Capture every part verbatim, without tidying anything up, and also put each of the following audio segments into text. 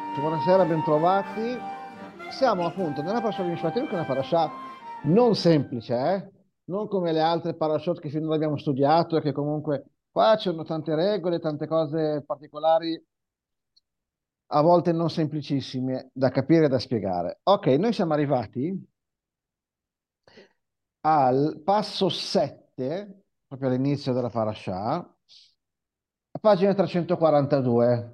Buonasera, bentrovati. Siamo appunto nella parasha di Mishpatim, che è una parasha non semplice, eh? Non come le altre parashot che finora abbiamo studiato e che comunque qua c'erano tante regole, tante cose particolari, a volte non semplicissime da capire e da spiegare. Ok, noi siamo arrivati al passo sette, proprio all'inizio della parasha, a pagina trecentoquarantadue.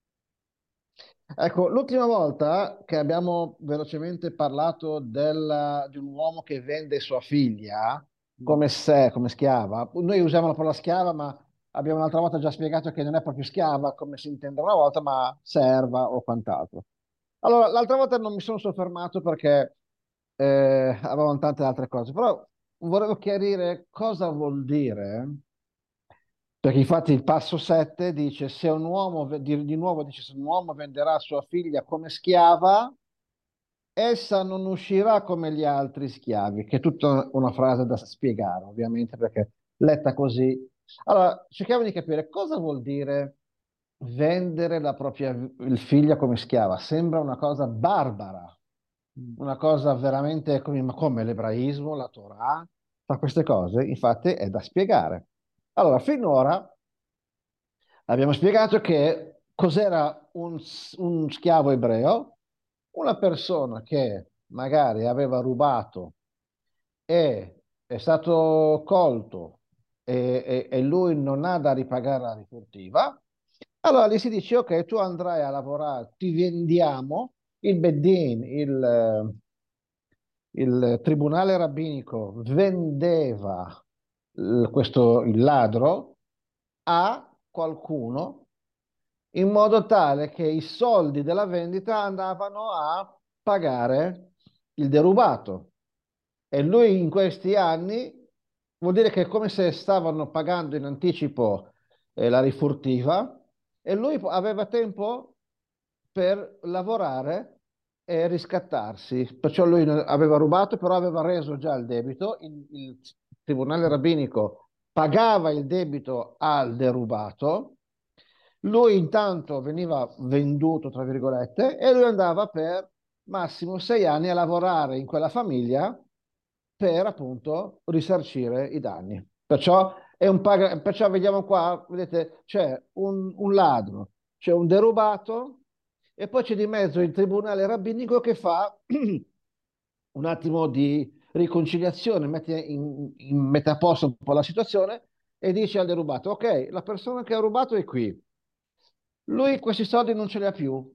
Ecco, l'ultima volta che abbiamo velocemente parlato del- di un uomo che vende sua figlia come se, come schiava, noi usiamo la parola schiava, ma abbiamo un'altra volta già spiegato che non è proprio schiava come si intende una volta, ma serva o quant'altro. Allora, l'altra volta non mi sono soffermato perché eh, avevamo tante altre cose, però volevo chiarire cosa vuol dire, perché infatti il passo sette dice se un uomo, ve- di, di nuovo dice se un uomo venderà sua figlia come schiava, essa non uscirà come gli altri schiavi, che è tutta una frase da spiegare, ovviamente, perché letta così. Allora, cerchiamo di capire cosa vuol dire vendere la propria il figlio come schiava. Sembra una cosa barbara, una cosa veramente come, ma come l'ebraismo, la Torah, fa queste cose, infatti è da spiegare. Allora, finora abbiamo spiegato che cos'era un, un schiavo ebreo, una persona che magari aveva rubato e è stato colto e, e- e lui non ha da ripagare la rifurtiva, allora gli si dice: Ok, tu andrai a lavorare, ti vendiamo. Il Beddin, il, eh, il tribunale rabbinico, vendeva il- questo, il ladro a qualcuno in modo tale che i soldi della vendita andavano a pagare il derubato. E lui in questi anni vuol dire che è come se stavano pagando in anticipo eh, la rifurtiva e lui po- aveva tempo per lavorare e riscattarsi. Perciò lui non- aveva rubato, però aveva reso già il debito. Il, il tribunale rabbinico pagava il debito al derubato. Lui intanto veniva venduto, tra virgolette, e lui andava per massimo sei anni a lavorare in quella famiglia per appunto risarcire i danni. Perciò, è un paga- perciò vediamo qua, vedete, c'è un, un ladro, c'è un derubato e poi c'è di mezzo il tribunale rabbinico che fa un attimo di riconciliazione, mette in, in mette a posto un po' la situazione e dice al derubato: Ok, la persona che ha rubato è qui, lui questi soldi non ce li ha più.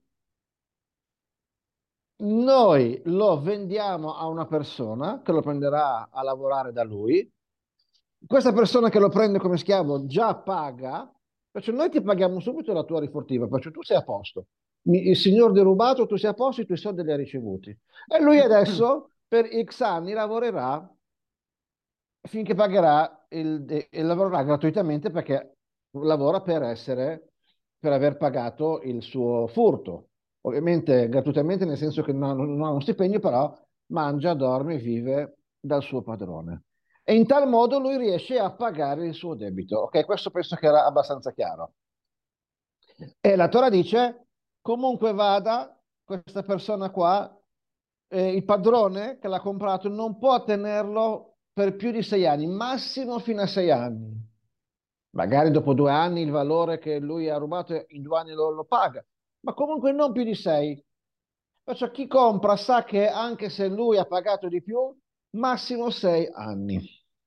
Noi lo vendiamo a una persona che lo prenderà a lavorare da lui. Questa persona che lo prende come schiavo già paga, perciò noi ti paghiamo subito la tua rifurtiva, perciò tu sei a posto. Mi- Il signor derubato, tu sei a posto, i tuoi soldi li hai ricevuti. E lui adesso per X anni lavorerà finché pagherà il, e e lavorerà gratuitamente perché lavora per essere, per aver pagato il suo furto. Ovviamente gratuitamente nel senso che non, non ha uno stipendio, però mangia, dorme e vive dal suo padrone. E in tal modo lui riesce a pagare il suo debito. Ok, questo penso che era abbastanza chiaro. E la Torah dice, comunque vada, questa persona qua, eh, il padrone che l'ha comprato non può tenerlo per più di sei anni, massimo fino a sei anni. Magari dopo due anni il valore che lui ha rubato in due anni lo, lo paga, ma comunque non più di sei. Perciò chi compra sa che anche se lui ha pagato di più, massimo sei anni.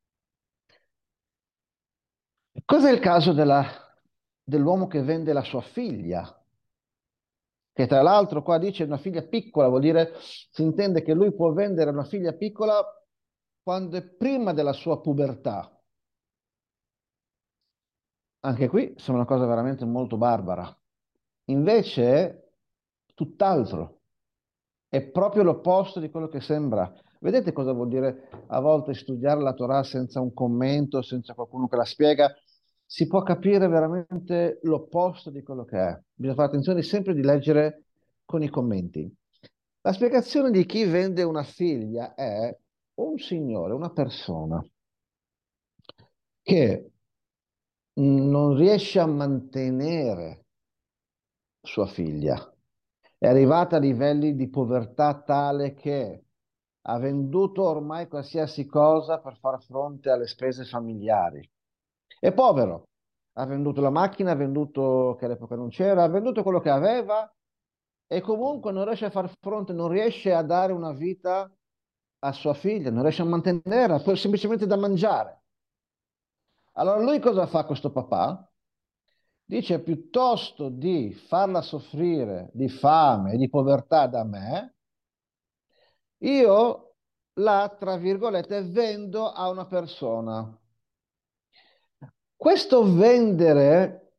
Cos'è il caso della- dell'uomo che vende la sua figlia? Che tra l'altro qua dice una figlia piccola, vuol dire, si intende che lui può vendere una figlia piccola quando è prima della sua pubertà. Anche qui sembra una cosa veramente molto barbara. Invece, tutt'altro, è proprio l'opposto di quello che sembra. Vedete cosa vuol dire a volte studiare la Torah senza un commento, senza qualcuno che la spiega? Si può capire veramente l'opposto di quello che è. Bisogna fare attenzione sempre di leggere con i commenti. La spiegazione di chi vende una figlia è un signore, una persona che non riesce a mantenere sua figlia è arrivata a livelli di povertà tale che ha venduto ormai qualsiasi cosa per far fronte alle spese familiari. È povero, ha venduto la macchina, ha venduto, che all'epoca non c'era, ha venduto quello che aveva e comunque non riesce a far fronte, non riesce a dare una vita a sua figlia, non riesce a mantenerla, per- semplicemente da mangiare. Allora lui cosa fa questo papà? Dice piuttosto di farla soffrire di fame e di povertà da me, io la, tra virgolette, vendo a una persona. Questo vendere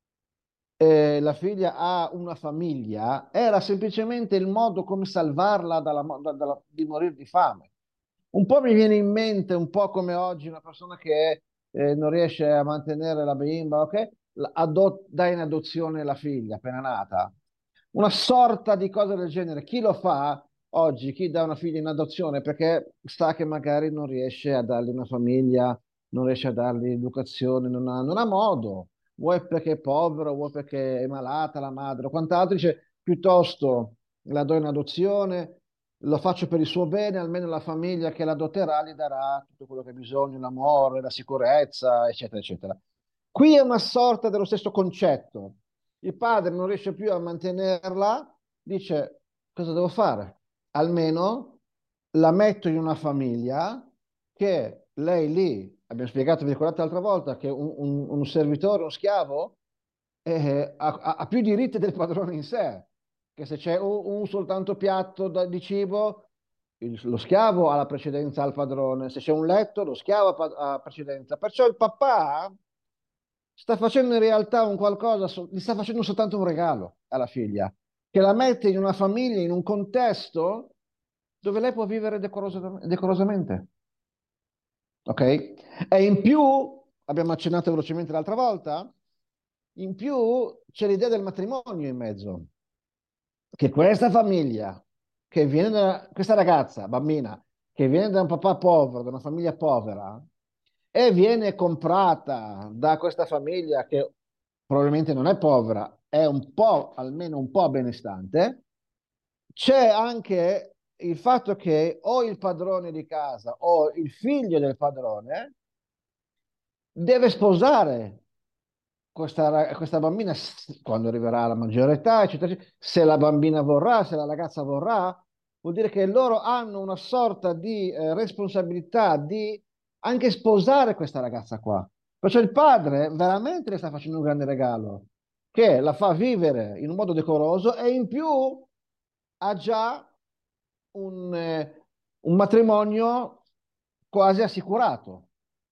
eh, la figlia a una famiglia era semplicemente il modo come salvarla dalla, da- dalla- di morire di fame. Un po' mi viene in mente, un po' come oggi, una persona che eh, non riesce a mantenere la bimba, ok? La- ado- dà in adozione la figlia appena nata. Una sorta di cosa del genere. Chi lo fa oggi? Chi dà una figlia in adozione? Perché sa che magari non riesce a dargli una famiglia, non riesce a dargli educazione, non ha, non ha modo. Vuoi perché è povero, vuoi perché è malata la madre o quant'altro. Dice piuttosto la do in adozione, lo faccio per il suo bene, almeno la famiglia che l'adotterà gli darà tutto quello che ha bisogno, l'amore, la sicurezza, eccetera, eccetera. Qui è una sorta dello stesso concetto. Il padre non riesce più a mantenerla, dice cosa devo fare? Almeno la metto in una famiglia che lei lì, abbiamo spiegato, vi ricordate l'altra volta, che un, un- un servitore, uno schiavo, eh, ha, ha- ha più diritti del padrone in sé, che se c'è un, un soltanto piatto da- di cibo, il- lo schiavo ha la precedenza al padrone, se c'è un letto, lo schiavo ha, pa- ha precedenza. Perciò il papà sta facendo in realtà un qualcosa, so- gli sta facendo soltanto un regalo alla figlia, che la mette in una famiglia, in un contesto dove lei può vivere decorosa- decorosamente. Ok? E in più, abbiamo accennato velocemente l'altra volta, in più c'è l'idea del matrimonio in mezzo, che questa famiglia, che viene da questa ragazza, bambina, che viene da un papà povero, da una famiglia povera, e viene comprata da questa famiglia che probabilmente non è povera, è un po', almeno un po' benestante, c'è anche il fatto che o il padrone di casa o il figlio del padrone deve sposare questa, ra- questa bambina s- quando arriverà alla maggiore età, eccetera, eccetera. Se la bambina vorrà, se la ragazza vorrà, vuol dire che loro hanno una sorta di eh, responsabilità di anche sposare questa ragazza qua. Perciò il padre veramente le sta facendo un grande regalo, che la fa vivere in un modo decoroso e in più ha già un, eh, un matrimonio quasi assicurato.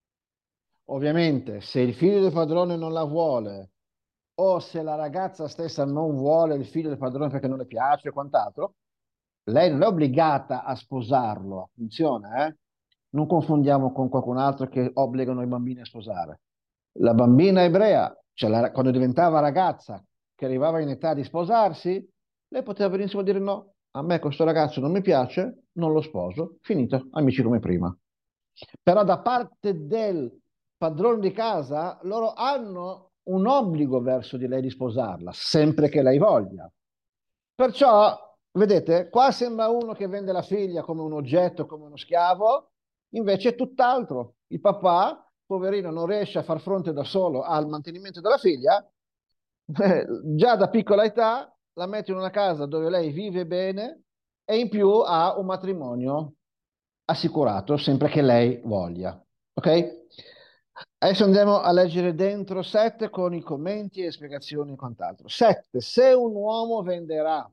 Ovviamente, se il figlio del padrone non la vuole, o se la ragazza stessa non vuole il figlio del padrone perché non le piace o quant'altro, lei non è obbligata a sposarlo. Attenzione, eh? Non confondiamo con qualcun altro che obbligano i bambini a sposare. La bambina ebrea, cioè la- quando diventava ragazza, che arrivava in età di sposarsi, lei poteva benissimo dire no, a me questo ragazzo non mi piace, non lo sposo, finito, amici come prima. Però da parte del padrone di casa, loro hanno un obbligo verso di lei di sposarla, sempre che lei voglia. Perciò, vedete, qua sembra uno che vende la figlia come un oggetto, come uno schiavo, invece è tutt'altro. Il papà, poverino, non riesce a far fronte da solo al mantenimento della figlia, eh, già da piccola età la mette in una casa dove lei vive bene e in più ha un matrimonio assicurato, sempre che lei voglia. Ok? Adesso andiamo a leggere dentro sette con i commenti e spiegazioni e quant'altro. sette. Se un uomo venderà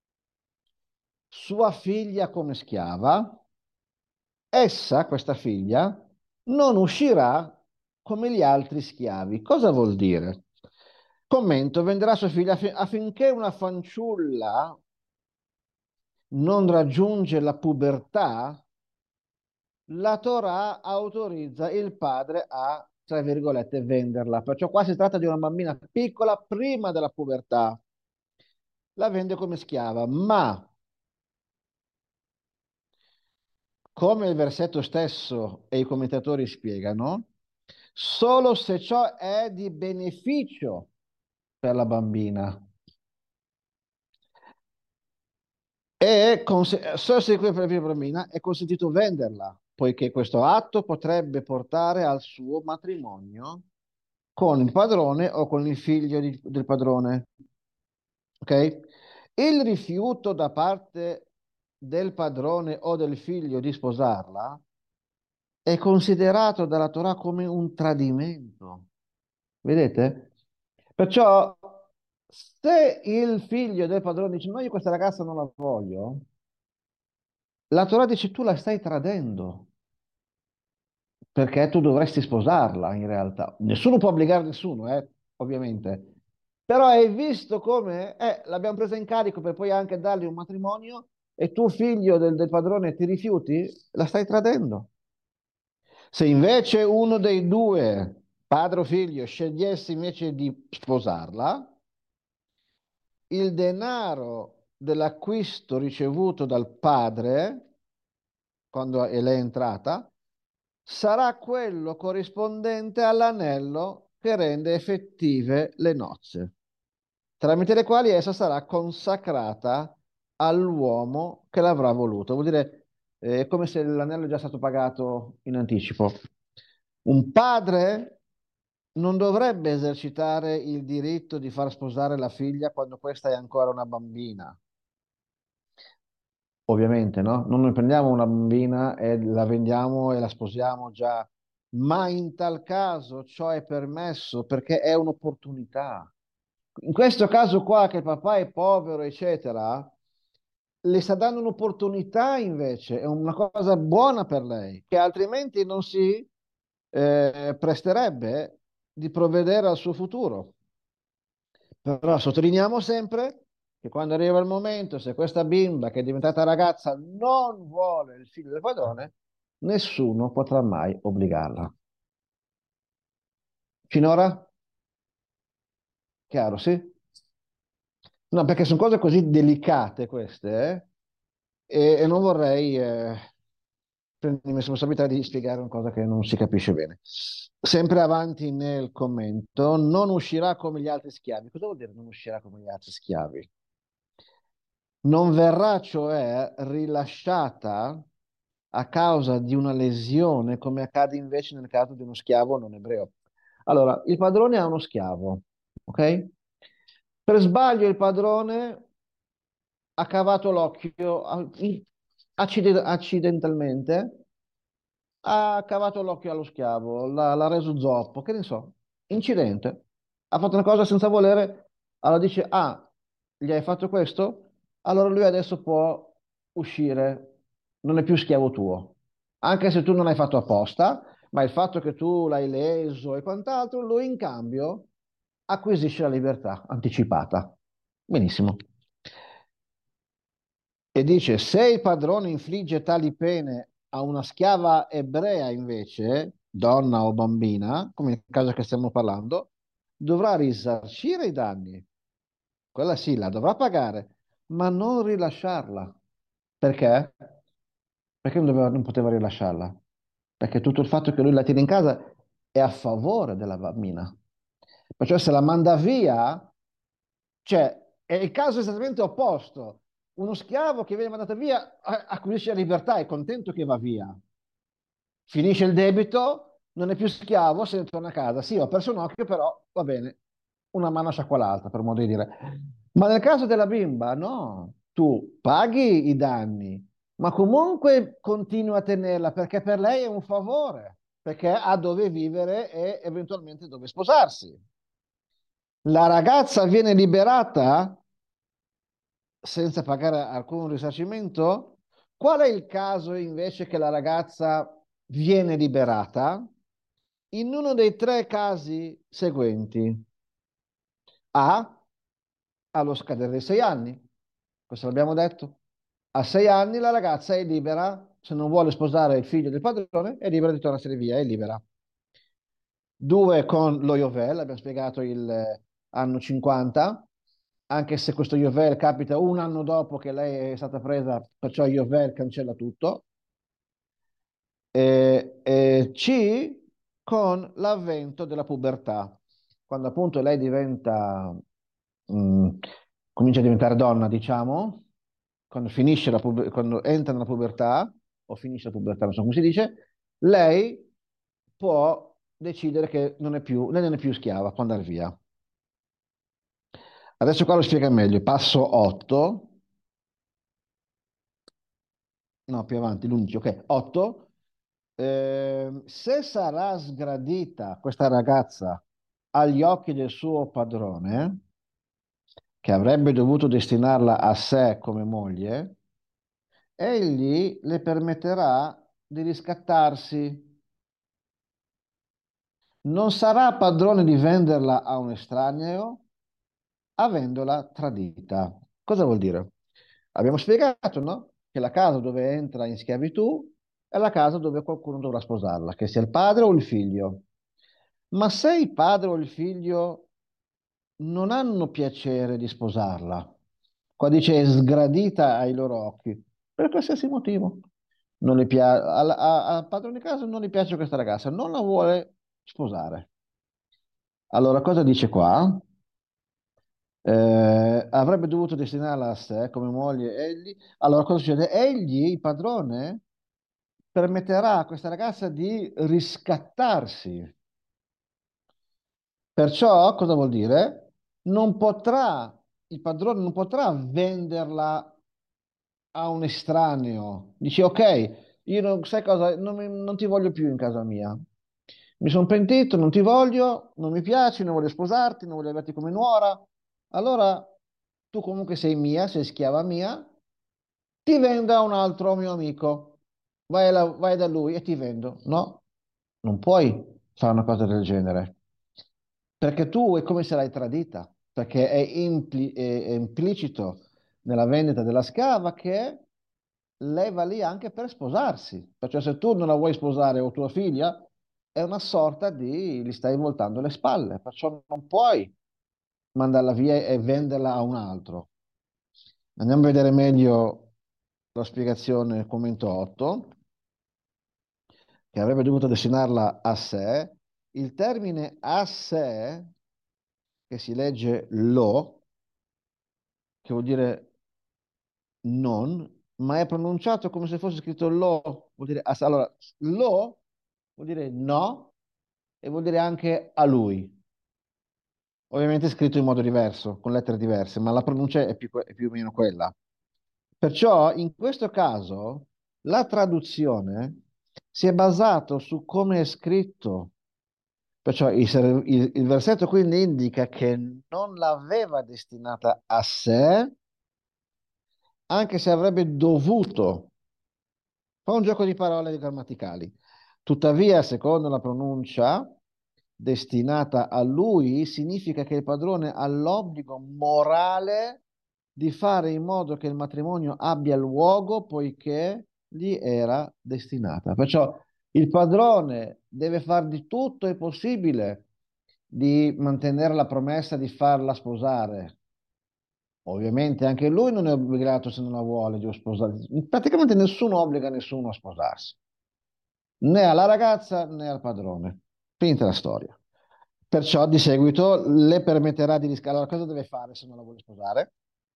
sua figlia come schiava, essa, questa figlia, non uscirà come gli altri schiavi. Cosa vuol dire? Commento, venderà sua figlia affi- affinché una fanciulla non raggiunge la pubertà, la Torah autorizza il padre a, tra virgolette, venderla. Perciò qua si tratta di una bambina piccola prima della pubertà. La vende come schiava, ma come il versetto stesso e i commentatori spiegano, solo se ciò è di beneficio per la bambina. E cons- solo se per via bambina è consentito venderla, poiché questo atto potrebbe portare al suo matrimonio con il padrone o con il figlio di- del padrone. Ok? Il rifiuto da parte del padrone o del figlio di sposarla è considerato dalla Torah come un tradimento. Vedete? Perciò, se il figlio del padrone dice: no, io questa ragazza non la voglio, la Torah dice: tu la stai tradendo, perché tu dovresti sposarla in realtà. Nessuno può obbligare nessuno, eh, ovviamente. Però hai visto come eh, l'abbiamo presa in carico per poi anche dargli un matrimonio e tu, figlio del, del padrone, ti rifiuti? La stai tradendo. Se invece uno dei due, padre o figlio, scegliesse invece di sposarla, il denaro dell'acquisto ricevuto dal padre, quando è lei è entrata, sarà quello corrispondente all'anello che rende effettive le nozze, tramite le quali essa sarà consacrata all'uomo che l'avrà voluto. Vuol dire, eh, è come se l'anello è già stato pagato in anticipo. Un padre non dovrebbe esercitare il diritto di far sposare la figlia quando questa è ancora una bambina. Ovviamente, no? Non noi prendiamo una bambina e la vendiamo e la sposiamo già, ma in tal caso ciò è permesso perché è un'opportunità. In questo caso qua, che il papà è povero, eccetera, le sta dando un'opportunità invece, è una cosa buona per lei, che altrimenti non si eh, presterebbe di provvedere al suo futuro. Però sottolineiamo sempre che quando arriva il momento, se questa bimba che è diventata ragazza non vuole il figlio del padrone, nessuno potrà mai obbligarla. Finora? Chiaro, sì? No, perché sono cose così delicate queste, eh, e, e non vorrei eh, prendermi la responsabilità di spiegare una cosa che non si capisce bene. Sempre avanti nel commento, non uscirà come gli altri schiavi. Cosa vuol dire non uscirà come gli altri schiavi? Non verrà cioè rilasciata a causa di una lesione, come accade invece nel caso di uno schiavo non ebreo. Allora, il padrone ha uno schiavo, ok? Per sbaglio il padrone ha cavato l'occhio a- accide- accidentalmente, ha cavato l'occhio allo schiavo, l'ha l'ha reso zoppo, che ne so, incidente. Ha fatto una cosa senza volere, allora dice: ah, gli hai fatto questo? Allora lui adesso può uscire, non è più schiavo tuo. Anche se tu non hai fatto apposta, ma il fatto che tu l'hai leso e quant'altro, lui in cambio acquisisce la libertà anticipata. Benissimo. E dice: se il padrone infligge tali pene a una schiava ebrea, invece, donna o bambina, come nel caso che stiamo parlando, dovrà risarcire i danni. Quella sì, la dovrà pagare, ma non rilasciarla. Perché? Perché non doveva- non poteva rilasciarla? Perché tutto il fatto che lui la tiene in casa è a favore della bambina. Perciò se la manda via, cioè, è il caso esattamente opposto. Uno schiavo che viene mandato via a- acquisisce la libertà, è contento che va via. Finisce il debito, non è più schiavo, se ne torna a casa. Sì, ho perso un occhio, però va bene, una mano sciacqua l'altra, per modo di dire. Ma nel caso della bimba, no, tu paghi i danni, ma comunque continui a tenerla perché per lei è un favore, perché ha dove vivere e eventualmente dove sposarsi. La ragazza viene liberata senza pagare alcun risarcimento? Qual è il caso invece che la ragazza viene liberata? In uno dei tre casi seguenti. A, allo scadere dei sei anni, questo l'abbiamo detto. A sei anni la ragazza è libera, se non vuole sposare il figlio del padrone, è libera di tornarsene via, è libera. Due, con lo Iovel, abbiamo spiegato il eh, anno cinquanta, anche se questo Iovel capita un anno dopo che lei è stata presa, perciò Iovel cancella tutto. E, e C, con l'avvento della pubertà, quando appunto lei diventa, mh, comincia a diventare donna, diciamo, quando finisce la pube- quando entra nella pubertà, o finisce la pubertà, non so come si dice, lei può decidere che non è più, lei non è più schiava, può andare via. Adesso qua lo spiega meglio. Passo otto, no, più avanti, l'undici, ok, otto. Ehm, se sarà sgradita questa ragazza agli occhi del suo padrone, che avrebbe dovuto destinarla a sé come moglie, egli le permetterà di riscattarsi. Non sarà padrone di venderla a un estraneo avendola tradita. Cosa vuol dire? Abbiamo spiegato, no? Che la casa dove entra in schiavitù è la casa dove qualcuno dovrà sposarla, che sia il padre o il figlio. Ma se il padre o il figlio non hanno piacere di sposarla, qua dice è sgradita ai loro occhi, per qualsiasi motivo, non gli pia- al, a- al padrone di casa non gli piace questa ragazza, non la vuole sposare. Allora, cosa dice qua? Eh, avrebbe dovuto destinarla a sé come moglie egli. Allora, cosa succede? Egli, il padrone, permetterà a questa ragazza di riscattarsi. Perciò, cosa vuol dire? Non potrà, il padrone non potrà venderla a un estraneo. Dici, ok, io non, sai cosa, non, mi- non ti voglio più in casa mia. Mi sono pentito, non ti voglio, non mi piaci, non voglio sposarti, non voglio averti come nuora. Allora, tu comunque sei mia, sei schiava mia, ti vendo a un altro mio amico. Vai, là- vai da lui e ti vendo. No, non puoi fare una cosa del genere. Perché tu è come se l'hai tradita, perché è, impli- è- è implicito nella vendita della scava che lei va lì anche per sposarsi. Perciò se tu non la vuoi sposare o tua figlia, è una sorta di, gli stai voltando le spalle, perciò non puoi mandarla via e venderla a un altro. Andiamo a vedere meglio la spiegazione, il commento otto, che avrebbe dovuto destinarla a sé. Il termine a sé, che si legge lo, che vuol dire non, ma è pronunciato come se fosse scritto lo, vuol dire as- allora, lo vuol dire no e vuol dire anche a lui. Ovviamente è scritto in modo diverso, con lettere diverse, ma la pronuncia è più, que- è più o meno quella. Perciò in questo caso la traduzione si è basato su come è scritto. Perciò il, ser- il- il versetto quindi indica che non l'aveva destinata a sé, anche se avrebbe dovuto. Fa un gioco di parole grammaticali. Tuttavia, secondo la pronuncia, destinata a lui, significa che il padrone ha l'obbligo morale di fare in modo che il matrimonio abbia luogo poiché gli era destinata. Perciò il padrone deve fare di tutto il possibile di mantenere la promessa di farla sposare. Ovviamente anche lui non è obbligato se non la vuole di sposarsi. Praticamente nessuno obbliga nessuno a sposarsi, né alla ragazza né al padrone. Finita la storia. Perciò di seguito le permetterà di riscattare. Allora, cosa deve fare se non la vuole sposare?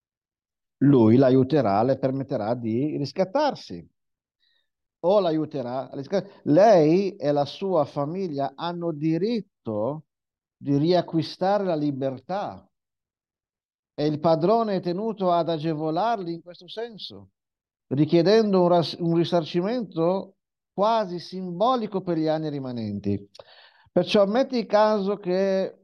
Lui l'aiuterà, le permetterà di riscattarsi o l'aiuterà a riscattare. Lei e la sua famiglia hanno diritto di riacquistare la libertà e il padrone è tenuto ad agevolarli in questo senso, richiedendo un, ras- un risarcimento quasi simbolico per gli anni rimanenti. Perciò metti caso che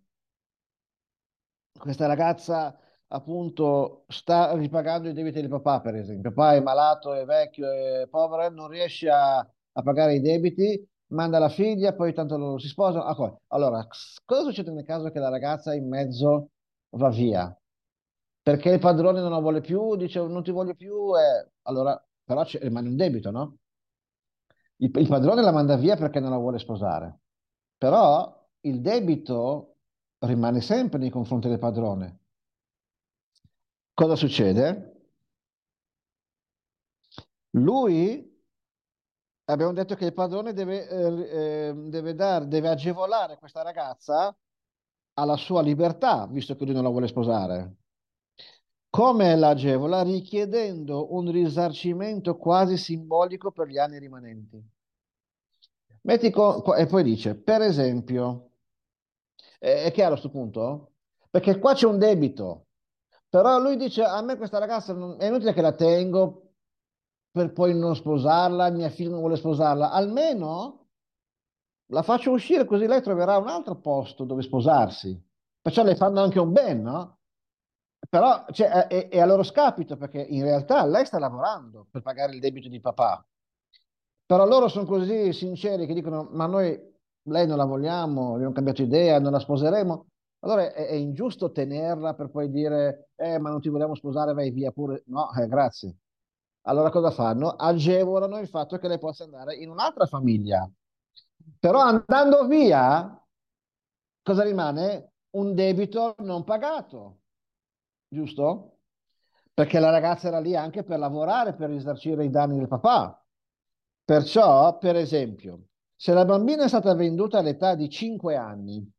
questa ragazza appunto sta ripagando i debiti del papà, per esempio. Papà è malato, è vecchio, è povero, e non riesce a, a pagare i debiti, manda la figlia, poi tanto loro si sposano. Ah, poi- allora, cosa succede nel caso che la ragazza in mezzo va via? Perché il padrone non la vuole più, dice non ti voglio più, e allora però c'è- rimane un debito, no? Il, il padrone la manda via perché non la vuole sposare, però il debito rimane sempre nei confronti del padrone. Cosa succede? Lui, abbiamo detto che il padrone deve, eh, eh, deve dare, deve agevolare questa ragazza alla sua libertà, visto che lui non la vuole sposare. come l'agevola richiedendo un risarcimento quasi simbolico per gli anni rimanenti. Metti co- co- e poi dice, per esempio, è, è chiaro questo punto? Perché qua c'è un debito, però lui dice, a me questa ragazza non- è inutile che la tengo per poi non sposarla, mia figlia non vuole sposarla, almeno la faccio uscire così lei troverà un altro posto dove sposarsi. Perciò le fanno anche un bene, no? Però cioè, è, è a loro scapito perché in realtà lei sta lavorando per pagare il debito di papà. Però loro sono così sinceri che dicono: Ma noi lei non la vogliamo, abbiamo cambiato idea, non la sposeremo. Allora è, è ingiusto tenerla per poi dire: Eh, ma non ti vogliamo sposare, vai via pure. No, eh, grazie. Allora cosa fanno? Agevolano il fatto che lei possa andare in un'altra famiglia. Però andando via, cosa rimane? Un debito non pagato, giusto? Perché la ragazza era lì anche per lavorare, per risarcire i danni del papà. Perciò, per esempio, se la bambina è stata venduta all'età di cinque anni,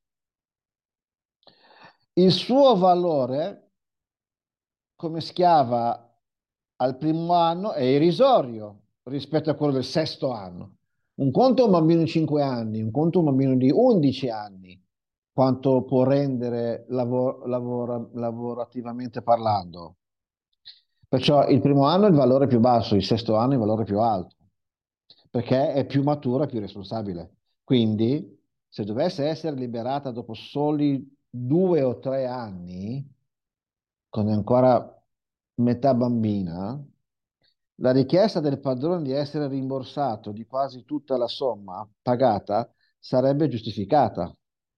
il suo valore come schiava al primo anno è irrisorio rispetto a quello del sesto anno. Un conto è un bambino di cinque anni, un conto è un bambino di undici anni, quanto può rendere lavo- lavora- lavorativamente parlando. Perciò il primo anno è il valore più basso, il sesto anno è il valore più alto, perché è più matura e più responsabile. Quindi, se dovesse essere liberata dopo soli due o tre anni, quando è ancora metà bambina, la richiesta del padrone di essere rimborsato di quasi tutta la somma pagata sarebbe giustificata.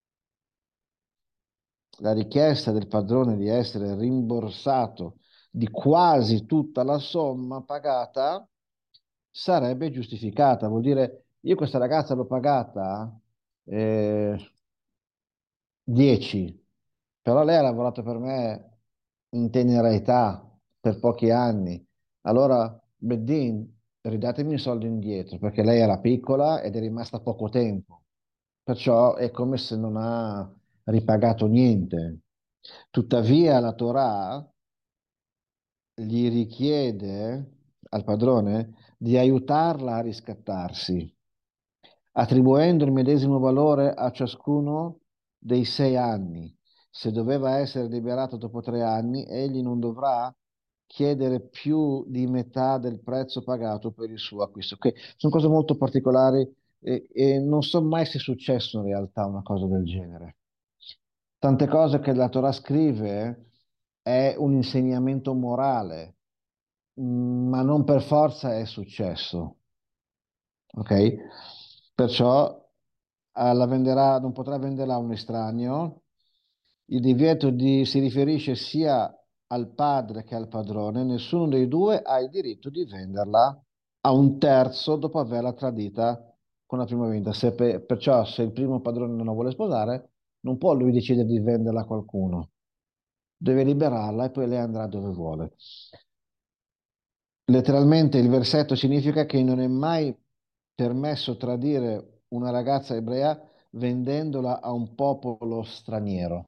La richiesta del padrone di essere rimborsato di quasi tutta la somma pagata sarebbe giustificata. Vuol dire, io questa ragazza l'ho pagata eh, dieci, però lei ha lavorato per me in tenera età, per pochi anni. Allora, Beddin, ridatemi i soldi indietro, perché lei era piccola ed è rimasta poco tempo. Perciò è come se non ha ripagato niente. Tuttavia la Torah gli richiede al padrone di aiutarla a riscattarsi, attribuendo il medesimo valore a ciascuno dei sei anni. Se doveva essere liberato dopo tre anni, egli non dovrà chiedere più di metà del prezzo pagato per il suo acquisto. Che sono cose molto particolari e, e non so mai se è successo in realtà una cosa del genere. Tante cose che la Torah scrive è un insegnamento morale, mm, ma non per forza è successo. Ok? Perciò eh, la venderà, non potrà venderla a un estraneo. Il divieto di- si riferisce sia al padre che al padrone. Nessuno dei due ha il diritto di venderla a un terzo dopo averla tradita con la prima vendita. Se pe- perciò, se il primo padrone non la vuole sposare, non può lui decidere di venderla a qualcuno. Deve liberarla e poi lei andrà dove vuole. Letteralmente il versetto significa che non è mai permesso tradire una ragazza ebrea vendendola a un popolo straniero.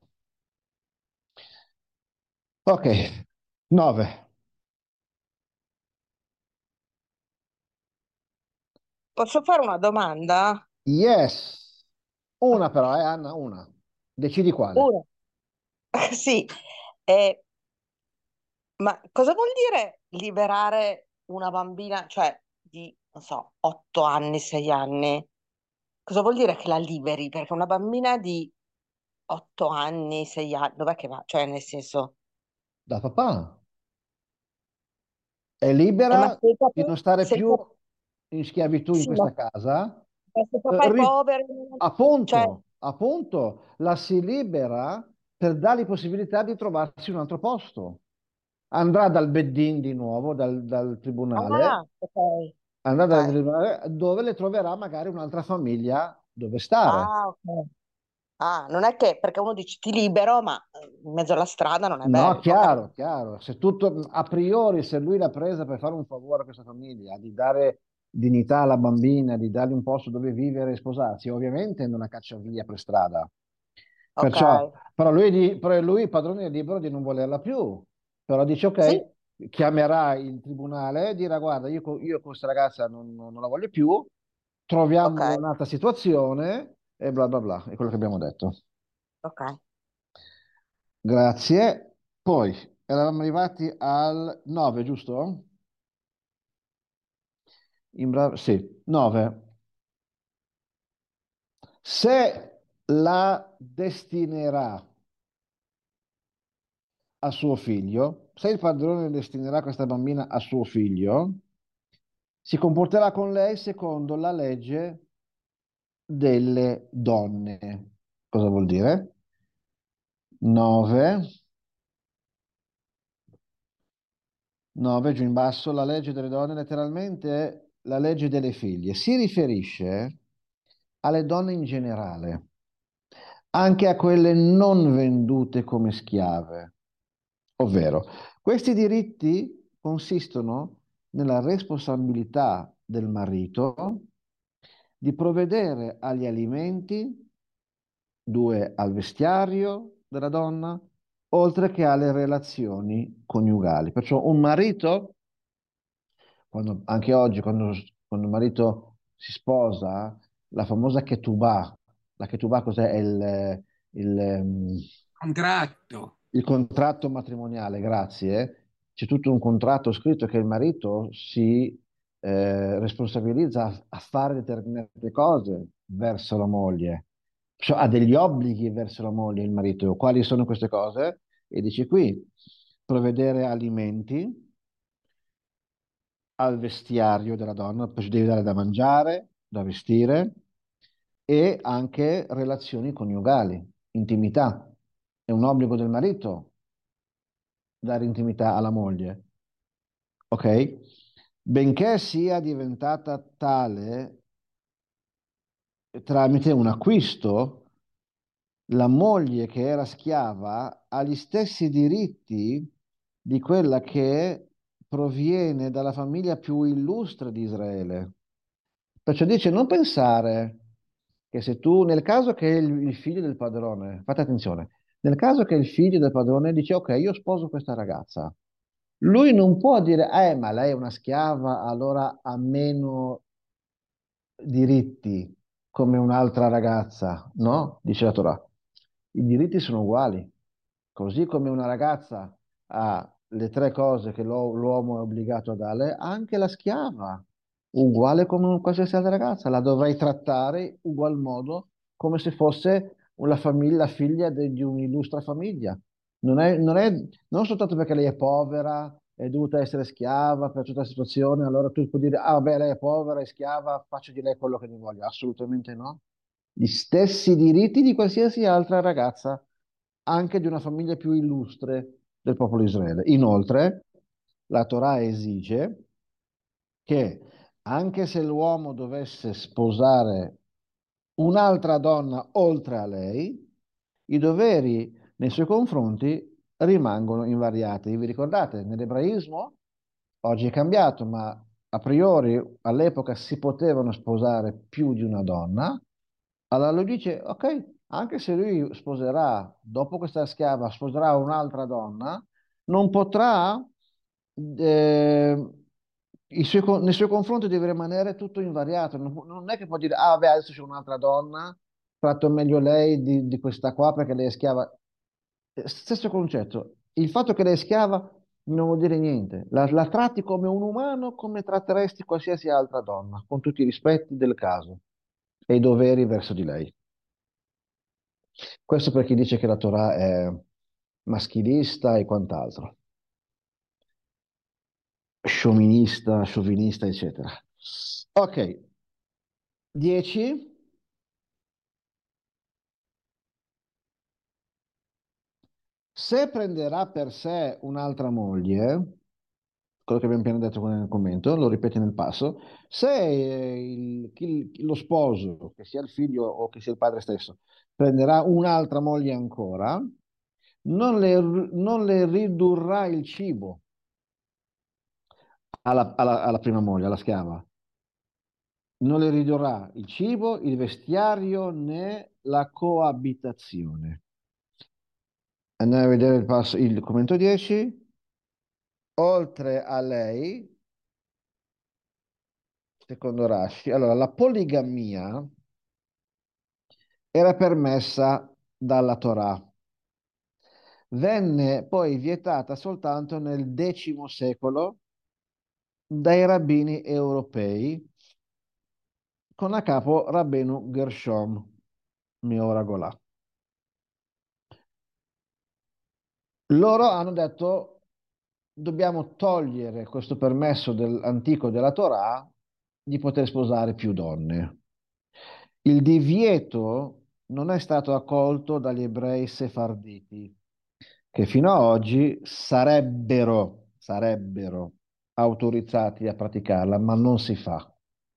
Ok, nove. Posso fare una domanda? Yes. Una però, eh, Anna, una. Decidi quale. Una. Sì. Eh, ma cosa vuol dire liberare una bambina, cioè di, non so, otto anni, sei anni? Cosa vuol dire che la liberi? Perché una bambina di otto anni, sei anni, dov'è che va? Cioè, nel senso, Da papà. È eh, ma libera se il di papà, non stare se il più papà, in schiavitù in sì, ma questa casa. se il Eh, papà è ri- povero, cioè, appunto, appunto, la si libera per dargli possibilità di trovarsi un altro posto. Andrà dal Beddin di nuovo, dal, dal ah, tribunale, ok, andrà ok, dal tribunale dove le troverà magari un'altra famiglia dove stare. ah, ok. Ah, non è che perché uno dice ti libero, ma eh, in mezzo alla strada non è No, bello. Ok. chiaro, chiaro. Se tutto, a priori, se lui l'ha presa per fare un favore a questa famiglia, di dare dignità alla bambina, di dargli un posto dove vivere e sposarsi, ovviamente non la caccia via per strada. Ok. Perciò, però lui, di- però lui, padrone, è libero di non volerla più. Però dice Sì, ok, chiamerà il tribunale e dirà guarda, io, co- io questa ragazza non, non- non la voglio più, ok, troviamo un'altra situazione e bla bla bla, è quello che abbiamo detto. ok. Grazie. Poi eravamo arrivati al nove, giusto? In bra- sì, nove. Se la destinerà a suo figlio, se il padrone destinerà questa bambina a suo figlio, si comporterà con lei secondo la legge delle donne. Cosa vuol dire? nove, nove giù in basso, la legge delle donne letteralmente è la legge delle figlie. Si riferisce alle donne in generale, anche a quelle non vendute come schiave. Ovvero, questi diritti consistono nella responsabilità del marito di provvedere agli alimenti, due al vestiario della donna, oltre che alle relazioni coniugali. Perciò un marito, quando- anche oggi, quando, quando un marito si sposa, la famosa ketubah, la ketubah cos'è? È il, il, ehm, Contratto. il contratto matrimoniale, grazie. C'è tutto un contratto scritto che il marito si eh, responsabilizza a, a fare determinate cose verso la moglie. Cioè, ha degli obblighi verso la moglie, il marito. Quali sono queste cose? E dice qui, provvedere alimenti al vestiario della donna, poi ci devi dare da mangiare, da vestire e anche relazioni coniugali, intimità. È un obbligo del marito dare intimità alla moglie, ok? Benché sia diventata tale tramite un acquisto, la moglie che era schiava ha gli stessi diritti di quella che proviene dalla famiglia più illustre di Israele. Perciò dice non pensare che se tu, nel caso che il, il figlio del padrone, fate attenzione, nel caso che il figlio del padrone dice ok, io sposo questa ragazza, lui non può dire, eh, ma lei è una schiava, allora ha meno diritti come un'altra ragazza. No, dice la Torah. I diritti sono uguali. Così come una ragazza ha le tre cose che l'uo- l'uomo è obbligato a dare, anche la schiava, uguale come un qualsiasi altra ragazza, la dovrai trattare ugual modo come se fosse una famiglia, la figlia de- di un'illustra famiglia. Non è, non è, non soltanto perché lei è povera, è dovuta essere schiava per tutta la situazione, allora tu puoi dire, ah, vabbè, lei è povera, è schiava, faccio di lei quello che ne voglio. Assolutamente no. Gli stessi diritti di qualsiasi altra ragazza, anche di una famiglia più illustre del popolo di Israele. Inoltre, la Torah esige che anche se l'uomo dovesse sposare un'altra donna oltre a lei, i doveri nei suoi confronti rimangono invariati. Vi ricordate, nell'ebraismo oggi è cambiato, ma a priori all'epoca si potevano sposare più di una donna. Allora lui dice, ok, anche se lui sposerà, dopo questa schiava, sposerà un'altra donna, non potrà, eh, i suoi con- nei suoi confronti deve rimanere tutto invariato. Non, pu- non è che può dire, ah, vabbè, adesso c'è un'altra donna, tratto meglio lei di, di questa qua perché lei è schiava. Eh, Stesso concetto, il fatto che lei è schiava non vuol dire niente. La, la tratti come un umano, come tratteresti qualsiasi altra donna, con tutti i rispetti del caso e i doveri verso di lei. Questo per chi dice che la Torah è maschilista e quant'altro, sciovinista, sciovinista, eccetera. Ok, dieci. Se prenderà per sé un'altra moglie, quello che abbiamo appena detto nel commento, lo ripeti nel passo, se eh, il- chi- lo sposo, che sia il figlio o che sia il padre stesso, prenderà un'altra moglie ancora, non le, non le ridurrà il cibo alla, alla- alla prima moglie, alla schiava. Non le ridurrà il cibo, il vestiario né la coabitazione. Andiamo a vedere il, passo, il commento dieci. oltre a lei, secondo Rashi, allora la poligamia era permessa dalla Torah, venne poi vietata soltanto nel decimo secolo dai rabbini europei con a capo Rabbenu Gershom Meoragolà. Loro hanno detto dobbiamo togliere questo permesso del- antico della Torah di poter sposare più donne. Il divieto non è stato accolto dagli ebrei sefarditi, che fino ad oggi sarebbero, sarebbero autorizzati a praticarla, ma non si fa.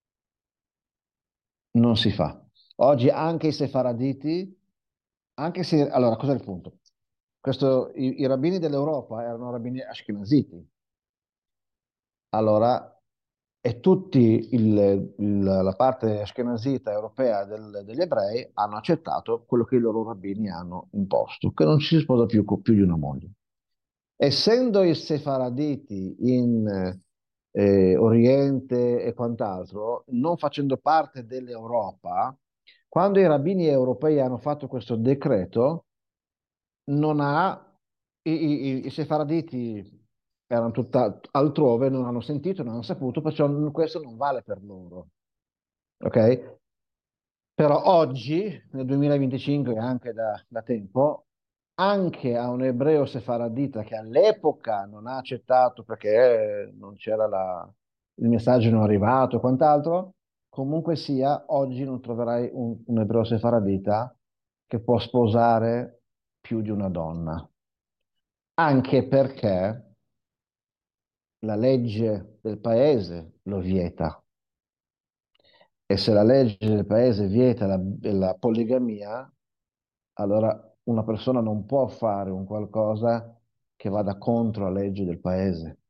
Non si fa. Oggi anche i sefaraditi, anche se, allora, cos'è il punto? Questo, i, i rabbini dell'Europa erano rabbini ashkenaziti, allora, e tutti il- il- la parte ashkenazita europea del- degli ebrei hanno accettato quello che i loro rabbini hanno imposto, che non ci si sposa più con più di una moglie. Essendo i sefaraditi in eh, Oriente e quant'altro, non facendo parte dell'Europa, quando i rabbini europei hanno fatto questo decreto, non ha, i, i- i sefaraditi erano tutta altrove, non hanno sentito, non hanno saputo, perciò questo non vale per loro. Ok? Però oggi, nel duemilaventicinque e anche da, da tempo, anche a un ebreo sefaradita che all'epoca non ha accettato perché non c'era la- il messaggio non è arrivato e quant'altro, comunque sia, oggi non troverai un, un ebreo sefaradita che può sposare più di una donna, anche perché la legge del paese lo vieta. E se la legge del paese vieta la, la poligamia, allora una persona non può fare un qualcosa che vada contro la legge del paese.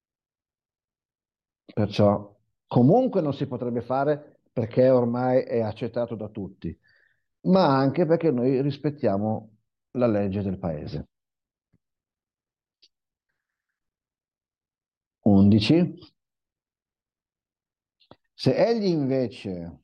Perciò comunque non si potrebbe fare perché ormai è accettato da tutti, ma anche perché noi rispettiamo la legge del paese. undici. Se egli invece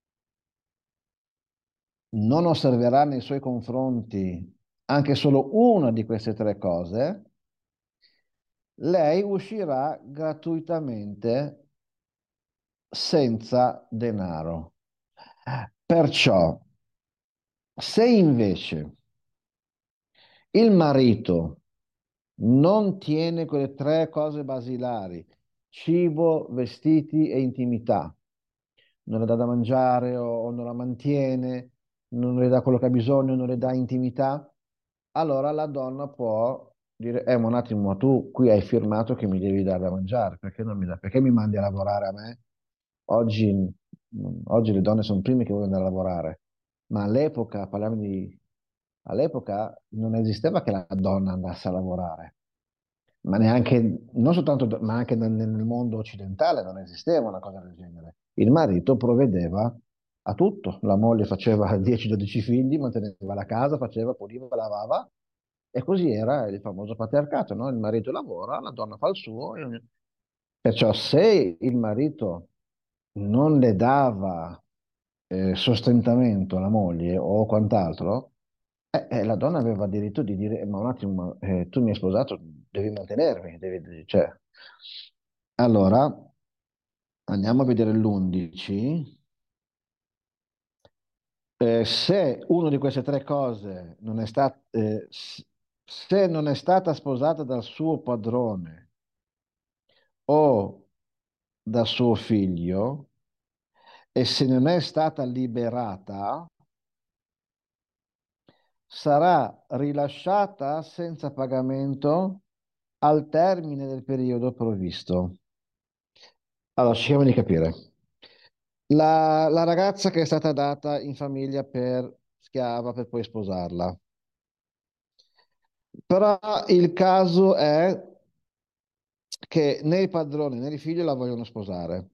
non osserverà nei suoi confronti anche solo una di queste tre cose, lei uscirà gratuitamente senza denaro. Perciò, se invece il marito non tiene quelle tre cose basilari, cibo, vestiti e intimità, non le dà da mangiare o non la mantiene, non le dà quello che ha bisogno, non le dà intimità, allora la donna può dire, eh, ma un attimo, ma tu qui hai firmato che mi devi dare da mangiare, perché non mi dà, perché mi mandi a lavorare a me? Oggi, mh, oggi le donne sono prime che vogliono andare a lavorare, ma all'epoca, parliamo di, all'epoca non esisteva che la donna andasse a lavorare, ma neanche, non soltanto, do- ma anche nel, nel mondo occidentale non esisteva una cosa del genere. Il marito provvedeva a tutto, la moglie faceva dieci dodici figli, manteneva la casa, faceva, puliva, lavava, e così era il famoso patriarcato, no? Il marito lavora, la donna fa il suo. e ogni- Perciò se il marito non le dava eh, sostentamento alla moglie o quant'altro, eh, eh, la donna aveva diritto di dire, ma un attimo, ma, eh, tu mi hai sposato, devi mantenermi, devi- cioè. Allora, andiamo a vedere l'undici. Eh, se una di queste tre cose non è stata, se non è stata sposata dal suo padrone o da suo figlio, e se non è stata liberata, sarà rilasciata senza pagamento al termine del periodo provvisto. Allora, cerchiamo di capire. La, la ragazza che è stata data in famiglia per schiava per poi sposarla. Però il caso è che né il padrone né il figlio la vogliono sposare.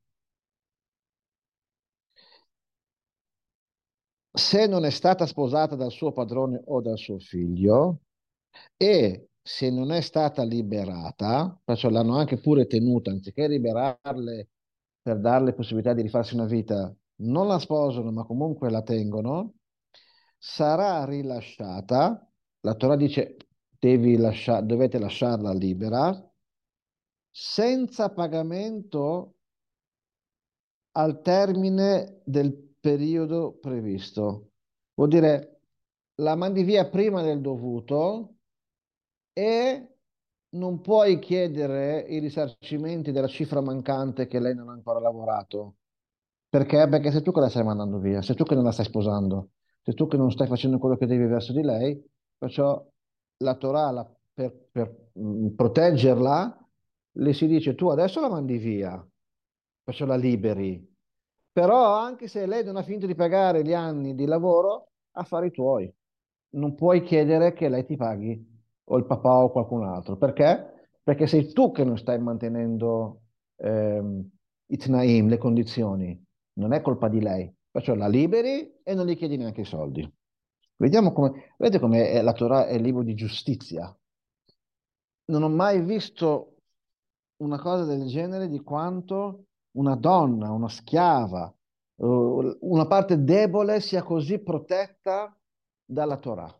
Se non è stata sposata dal suo padrone o dal suo figlio, e se non è stata liberata, perciò l'hanno anche pure tenuta, anziché liberarle per darle possibilità di rifarsi una vita, non la sposano, ma comunque la tengono, sarà rilasciata. La Torah dice devi lascia- dovete lasciarla libera senza pagamento al termine del periodo previsto. Vuol dire la mandi via prima del dovuto e non puoi chiedere i risarcimenti della cifra mancante che lei non ha ancora lavorato. Perché? Perché sei tu che la stai mandando via, sei tu che non la stai sposando, sei tu che non stai facendo quello che devi verso di lei, perciò la Torah, la- per, per, mh, proteggerla, le si dice tu adesso la mandi via, perciò la liberi. Però anche se lei non ha finito di pagare gli anni di lavoro, affari tuoi. Non puoi chiedere che lei ti paghi o il papà o qualcun altro. Perché? Perché sei tu che non stai mantenendo ehm, i tnaim, le condizioni. Non è colpa di lei. Perciò la liberi e non gli chiedi neanche i soldi. Vediamo come, vedete come è- la Torah è libro di giustizia. Non ho mai visto una cosa del genere di quanto una donna, una schiava, eh, una parte debole sia così protetta dalla Torah.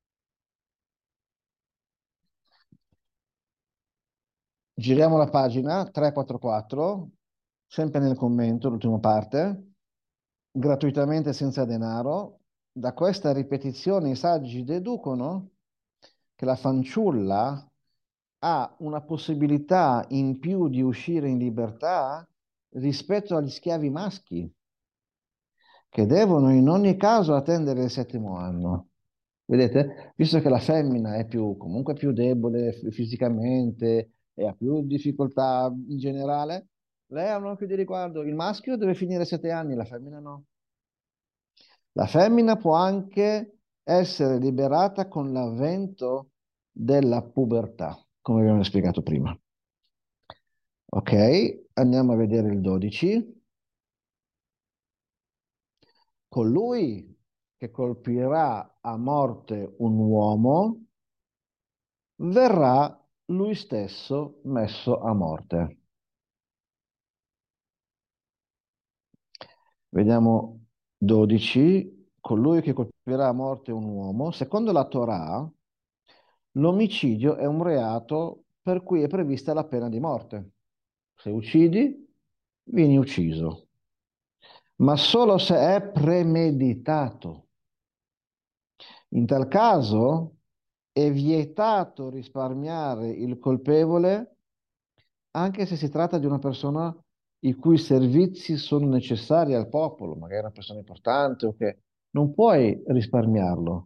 Giriamo la pagina trecentoquarantaquattro, sempre nel commento, l'ultima parte, gratuitamente senza denaro. Da questa ripetizione i saggi deducono che la fanciulla ha una possibilità in più di uscire in libertà rispetto agli schiavi maschi, che devono in ogni caso attendere il settimo anno. Vedete? Visto che la femmina è più, comunque più debole f- fisicamente e ha più difficoltà in generale, lei ha un occhio di riguardo. Il maschio deve finire sette anni, la femmina no. La femmina può anche essere liberata con l'avvento della pubertà, come abbiamo spiegato prima. Ok, andiamo a vedere il dodici. Colui che colpirà a morte un uomo verrà lui stesso messo a morte. Vediamo dodici. Colui che colpirà a morte un uomo, secondo la Torah, l'omicidio è un reato per cui è prevista la pena di morte. Se uccidi, vieni ucciso, ma solo se è premeditato. In tal caso è vietato risparmiare il colpevole anche se si tratta di una persona i cui servizi sono necessari al popolo, magari una persona importante o che non puoi risparmiarlo.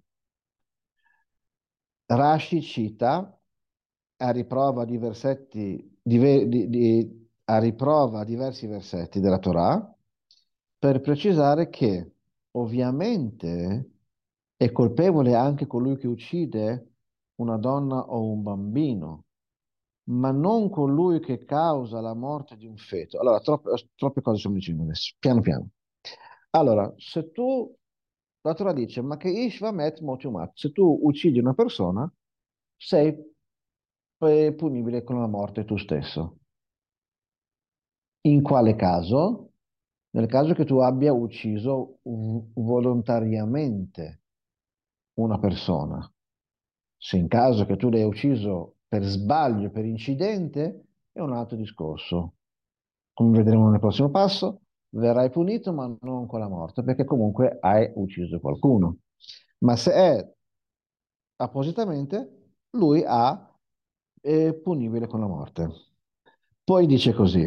Rashi cita a riprova di versetti, dive- di- di- a riprova diversi versetti della Torah per precisare che ovviamente è colpevole anche colui che uccide una donna o un bambino, ma non colui che causa la morte di un feto. Allora, troppe, troppe cose stiamo dicendo adesso, piano piano. Allora, se tu, la Torah dice, ma che Ishvamet motumat, se tu uccidi una persona, sei eh, punibile con la morte tu stesso. In quale caso? Nel caso che tu abbia ucciso v- volontariamente una persona. Se in caso che tu l'hai ucciso per sbaglio, per incidente, è un altro discorso. Come vedremo nel prossimo passo, verrai punito, ma non con la morte, perché comunque hai ucciso qualcuno. Ma se è appositamente, lui ha, è punibile con la morte. Poi dice così,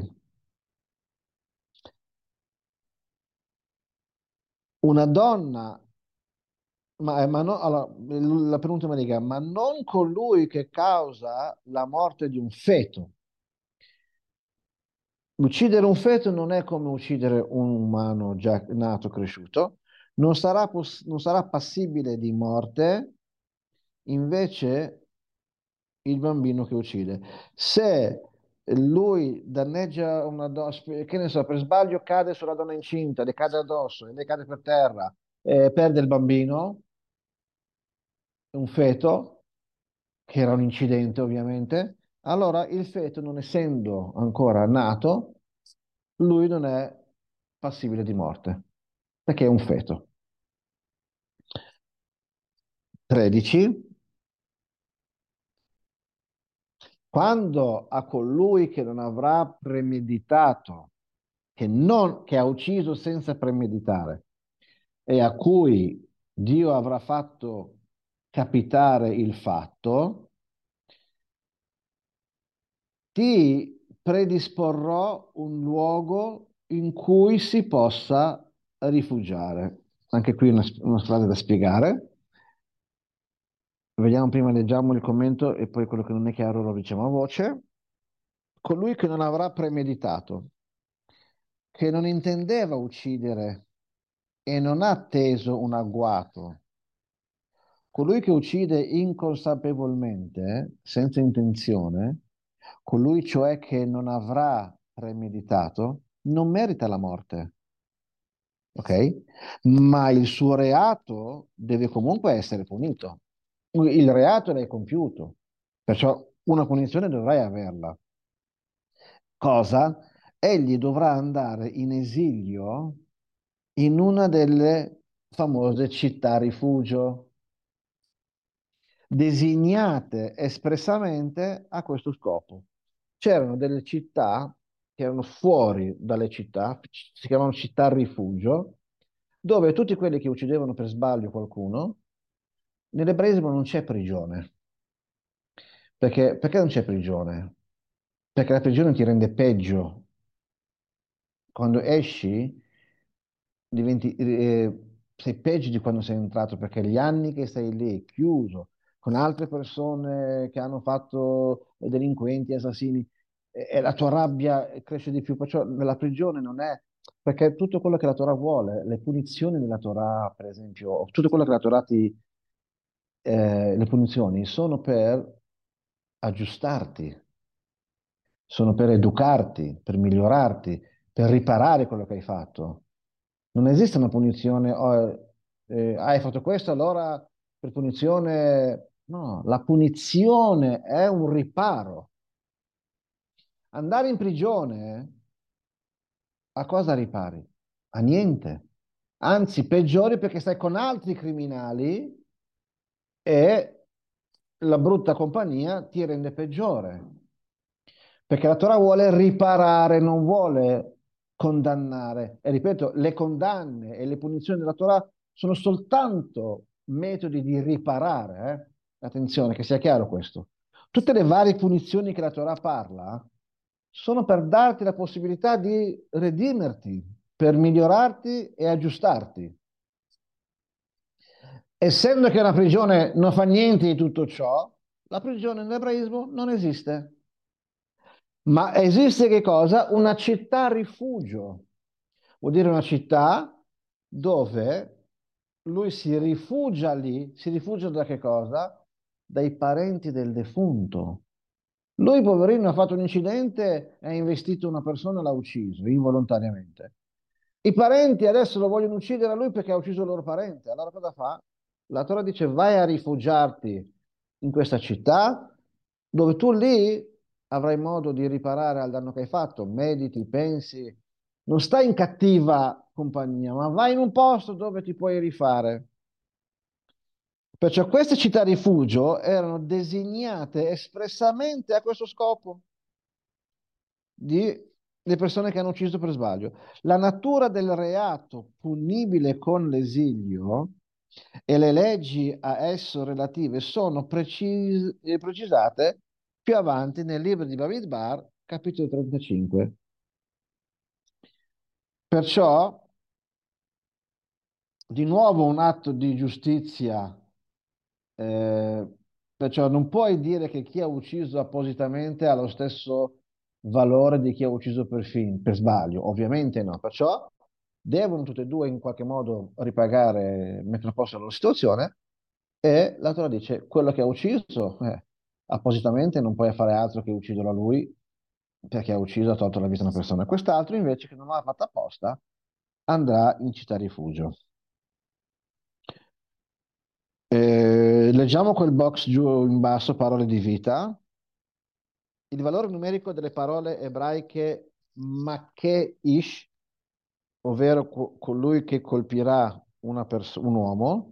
una donna, ma, eh, ma no, allora, la penultima riga, ma non colui che causa la morte di un feto. Uccidere un feto non è come uccidere un umano già nato, cresciuto, non sarà, poss- non sarà passibile di morte, invece il bambino che uccide. Se lui danneggia una donna, che ne so, per sbaglio cade sulla donna incinta, le cade addosso e lei cade per terra, e perde il bambino, un feto, che era un incidente ovviamente, allora il feto, non essendo ancora nato, lui non è passibile di morte, perché è un feto. tredici. Quando a colui che non avrà premeditato, che, non, che ha ucciso senza premeditare e a cui Dio avrà fatto capitare il fatto, ti predisporrò un luogo in cui si possa rifugiare. Anche qui una, una frase da spiegare. Vediamo prima, leggiamo il commento e poi quello che non è chiaro lo diciamo a voce. Colui che non avrà premeditato, che non intendeva uccidere e non ha teso un agguato, colui che uccide inconsapevolmente, senza intenzione, colui cioè che non avrà premeditato, non merita la morte, ok? Ma il suo reato deve comunque essere punito. Il reato l'hai compiuto, perciò una punizione dovrai averla. Cosa? Egli dovrà andare in esilio in una delle famose città rifugio, designate espressamente a questo scopo. C'erano delle città che erano fuori dalle città, si chiamavano città rifugio, dove tutti quelli che uccidevano per sbaglio qualcuno, nell'ebraismo non c'è prigione. Perché, perché non c'è prigione? Perché la prigione ti rende peggio. Quando esci, diventi, eh, sei peggio di quando sei entrato, perché gli anni che stai lì, chiuso, con altre persone che hanno fatto eh, delinquenti, assassini, e, e la tua rabbia cresce di più. Perciò nella prigione non è, perché tutto quello che la Torah vuole, le punizioni della Torah, per esempio, o tutto quello che la Torah ti, eh, le punizioni sono per aggiustarti, sono per educarti, per migliorarti, per riparare quello che hai fatto. Non esiste una punizione, oh, eh, ah, hai fatto questo, allora per punizione... No, la punizione è un riparo. Andare in prigione, a cosa ripari? A niente. Anzi, peggiori perché stai con altri criminali e la brutta compagnia ti rende peggiore. Perché la Torah vuole riparare, non vuole condannare. E ripeto, le condanne e le punizioni della Torah sono soltanto metodi di riparare. Eh? Attenzione, che sia chiaro questo. Tutte le varie punizioni che la Torah parla sono per darti la possibilità di redimerti, per migliorarti e aggiustarti. Essendo che una prigione non fa niente di tutto ciò, la prigione nell'ebraismo non esiste. Ma esiste che cosa? Una città rifugio. Vuol dire una città dove lui si rifugia lì, si rifugia da che cosa? Dai parenti del defunto. Lui, poverino, ha fatto un incidente, ha investito una persona e l'ha ucciso involontariamente. I parenti adesso lo vogliono uccidere a lui perché ha ucciso il loro parente. Allora cosa fa? La Torah dice vai a rifugiarti in questa città dove tu lì avrai modo di riparare al danno che hai fatto, mediti, pensi, non stai in cattiva compagnia, ma vai in un posto dove ti puoi rifare. Perciò queste città rifugio erano designate espressamente a questo scopo di le persone che hanno ucciso per sbaglio. La natura del reato punibile con l'esilio e le leggi a esso relative sono precis- eh, precisate più avanti nel libro di Bamidbar, capitolo trentacinque. Perciò, di nuovo un atto di giustizia, eh, perciò non puoi dire che chi ha ucciso appositamente ha lo stesso valore di chi ha ucciso per fin, per sbaglio, ovviamente no, perciò devono tutte e due in qualche modo ripagare, mettere a posto la loro situazione e la Torah dice quello che ha ucciso eh, appositamente non puoi fare altro che ucciderlo a lui perché ha ucciso, ha tolto la vita a una persona. Quest'altro invece che non l'ha fatta apposta andrà in città rifugio. Eh, leggiamo quel box giù in basso, parole di vita. Il valore numerico delle parole ebraiche Makkeh-ish, ovvero co- colui che colpirà una pers- un uomo,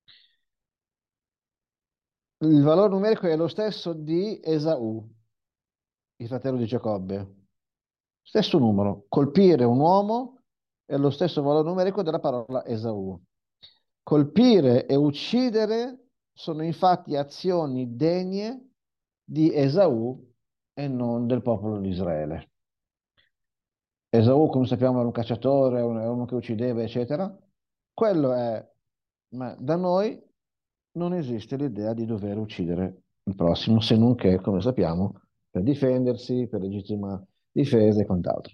il valore numerico è lo stesso di Esaù, il fratello di Giacobbe. Stesso numero. Colpire un uomo è lo stesso valore numerico della parola Esaù. Colpire e uccidere sono infatti azioni degne di Esaù e non del popolo di Israele. Esaù, come sappiamo, era un cacciatore, era uno che uccideva, eccetera. Quello è, ma da noi non esiste l'idea di dover uccidere il prossimo, se non che, come sappiamo, per difendersi, per legittima difesa e quant'altro.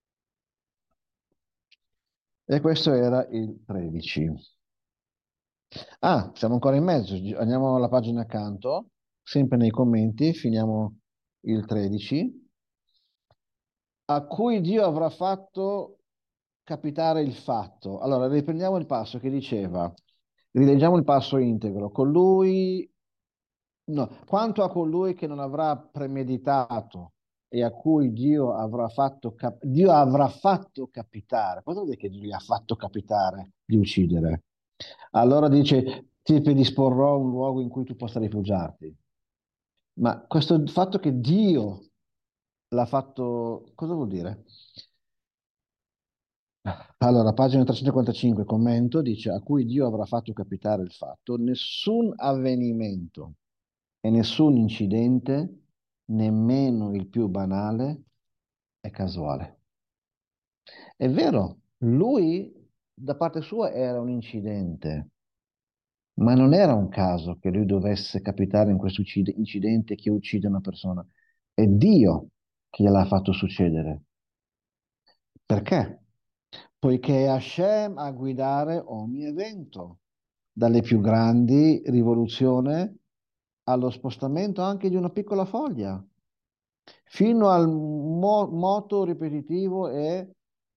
E questo era il tredici. Ah, siamo ancora in mezzo, gi- andiamo alla pagina accanto, sempre nei commenti, finiamo il tredici. A cui Dio avrà fatto capitare il fatto. Allora, riprendiamo il passo che diceva, rileggiamo il passo integro. Colui, no, quanto a colui che non avrà premeditato e a cui Dio avrà fatto, cap- Dio avrà fatto capitare. Cosa vuol dire che Dio gli ha fatto capitare di uccidere? Allora dice, ti predisporrò un luogo in cui tu possa rifugiarti. Ma questo fatto che Dio l'ha fatto, cosa vuol dire? Allora, pagina trecentocinquantacinque, commento, dice a cui Dio avrà fatto capitare il fatto, nessun avvenimento e nessun incidente, nemmeno il più banale, è casuale. È vero, lui da parte sua era un incidente, ma non era un caso che lui dovesse capitare in questo uccide- incidente che uccide una persona. È Dio che gliel'ha fatto succedere. Perché? Poiché è Hashem a guidare ogni evento, dalle più grandi rivoluzioni allo spostamento anche di una piccola foglia, fino al mo- moto ripetitivo e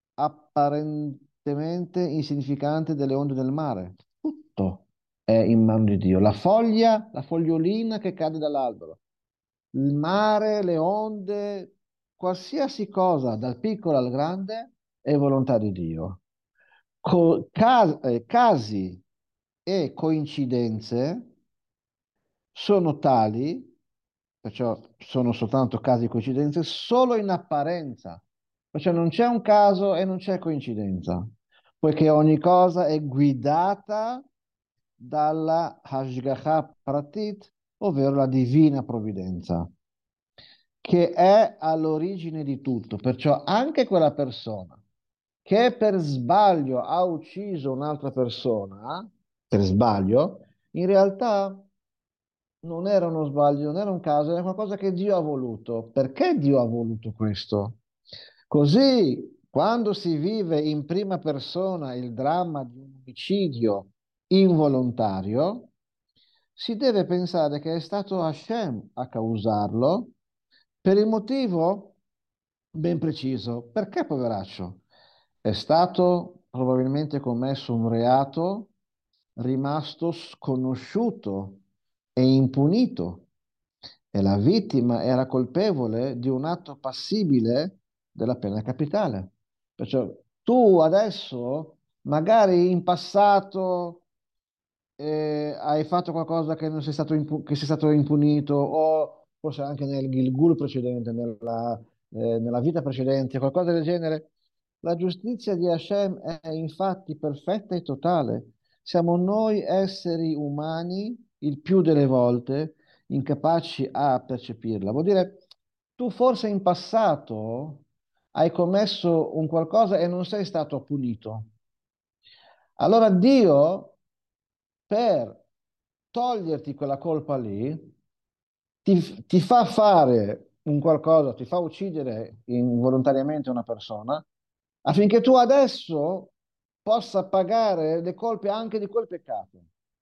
apparentemente insignificante delle onde del mare. Tutto è in mano di Dio. La foglia, la fogliolina che cade dall'albero, il mare, le onde, qualsiasi cosa, dal piccolo al grande, è volontà di Dio. Co- ca- eh, casi e coincidenze sono tali, perciò sono soltanto casi e coincidenze, solo in apparenza. Perciò non c'è un caso e non c'è coincidenza, poiché ogni cosa è guidata dalla Hashgacha Pratit, ovvero la divina provvidenza, che è all'origine di tutto. Perciò anche quella persona che per sbaglio ha ucciso un'altra persona, per sbaglio, in realtà non era uno sbaglio, non era un caso, era qualcosa che Dio ha voluto. Perché Dio ha voluto questo? Così, quando si vive in prima persona il dramma di un omicidio involontario, si deve pensare che è stato Hashem a causarlo per il motivo ben preciso. Perché, poveraccio? È stato probabilmente commesso un reato rimasto sconosciuto e impunito e la vittima era colpevole di un atto passibile della pena capitale. Perciò tu adesso, magari in passato, eh, hai fatto qualcosa che non sei stato, impu- che sei stato impunito, o forse anche nel Gilgul precedente, nella, eh, nella vita precedente, qualcosa del genere. La giustizia di Hashem è infatti perfetta e totale. Siamo noi esseri umani, il più delle volte, incapaci a percepirla. Vuol dire, tu forse in passato hai commesso un qualcosa e non sei stato punito. Allora Dio, per toglierti quella colpa lì, ti, ti fa fare un qualcosa, ti fa uccidere involontariamente una persona, affinché tu adesso possa pagare le colpe anche di quel peccato.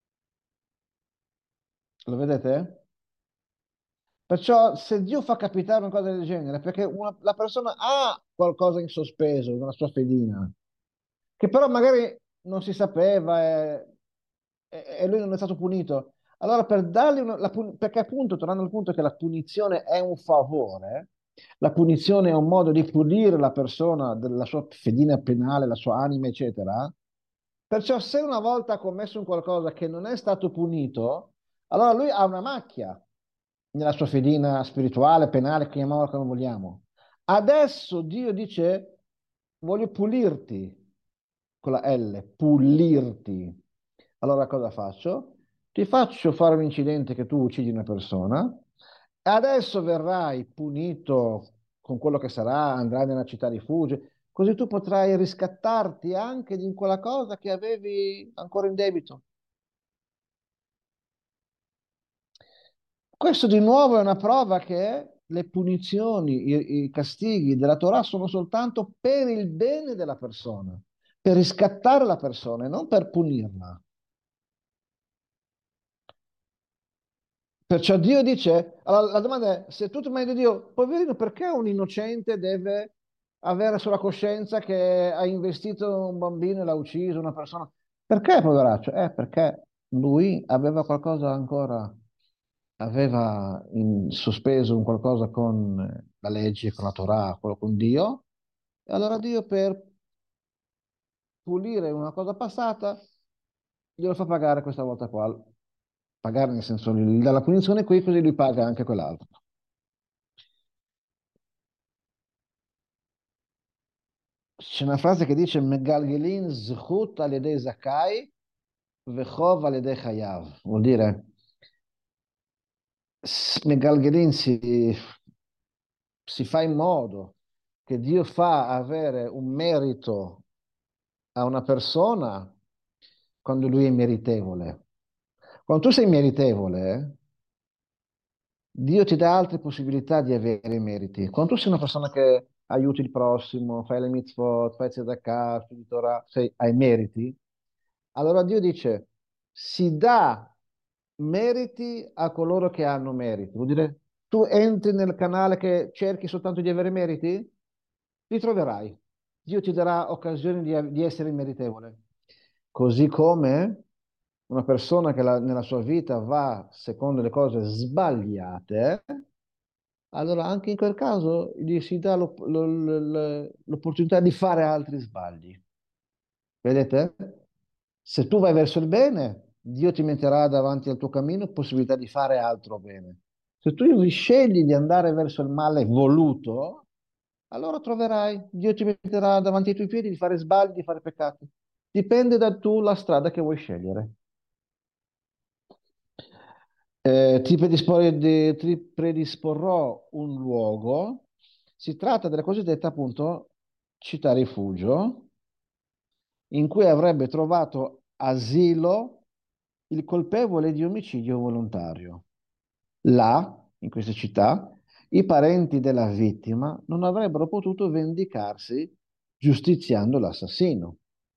Lo vedete? Perciò se Dio fa capitare una cosa del genere, perché una- la persona ha qualcosa in sospeso, una sua fedina, che però magari non si sapeva, eh, e, e lui non è stato punito. Allora, per dargli una, la pun- perché appunto, tornando al punto che la punizione è un favore, la punizione è un modo di pulire la persona della sua fedina penale, la sua anima, eccetera. Perciò, se una volta ha commesso un qualcosa che non è stato punito, allora lui ha una macchia nella sua fedina spirituale, penale, chiamiamola come vogliamo. Adesso Dio dice, voglio pulirti con la L, pulirti. Allora cosa faccio? Ti faccio fare un incidente che tu uccidi una persona, e adesso verrai punito con quello che sarà, andrai nella città rifugio, così tu potrai riscattarti anche di quella cosa che avevi ancora in debito. Questo di nuovo è una prova che le punizioni, i, i castighi della Torah sono soltanto per il bene della persona, per riscattare la persona e non per punirla. Perciò Dio dice, allora la domanda è, se tu ti mai di Dio, poverino, perché un innocente deve avere sulla coscienza che ha investito un bambino e l'ha ucciso, una persona? Perché, poveraccio? Eh, perché lui aveva qualcosa ancora, aveva in sospeso un qualcosa con eh, la legge, con la Torah, quello con Dio, e allora Dio per pulire una cosa passata glielo fa pagare questa volta qua. Pagare nel senso, gli dà la punizione qui, così lui paga anche quell'altro. C'è una frase che dice Megalgelin zchut al-yedei zakai vechov al-yedei chayav. Vuol dire s- Megalgelin si, si fa in modo che Dio fa avere un merito a una persona quando lui è meritevole. Quando tu sei meritevole, Dio ti dà altre possibilità di avere i meriti. Quando tu sei una persona che aiuti il prossimo, fai le mitzvot, fai tzedakah, studi Torah, sei, hai meriti, allora Dio dice, si dà meriti a coloro che hanno meriti. Vuol dire, tu entri nel canale che cerchi soltanto di avere meriti, li troverai. Dio ti darà occasioni di, di essere meritevole. Così come una persona che la- nella sua vita va secondo le cose sbagliate, allora anche in quel caso gli si dà l'opp- lo- lo- l'opportunità di fare altri sbagli. Vedete? Se tu vai verso il bene, Dio ti metterà davanti al tuo cammino possibilità di fare altro bene. Se tu scegli di andare verso il male voluto, allora troverai, Dio ti metterà davanti ai tuoi piedi di fare sbagli, di fare peccati. Dipende da tu la strada che vuoi scegliere. Eh, ti predisporre- di- ti predisporrò un luogo. Si tratta della cosiddetta appunto città rifugio in cui avrebbe trovato asilo il colpevole di omicidio volontario. Là, in questa città, i parenti della vittima non avrebbero potuto vendicarsi giustiziando l'assassino,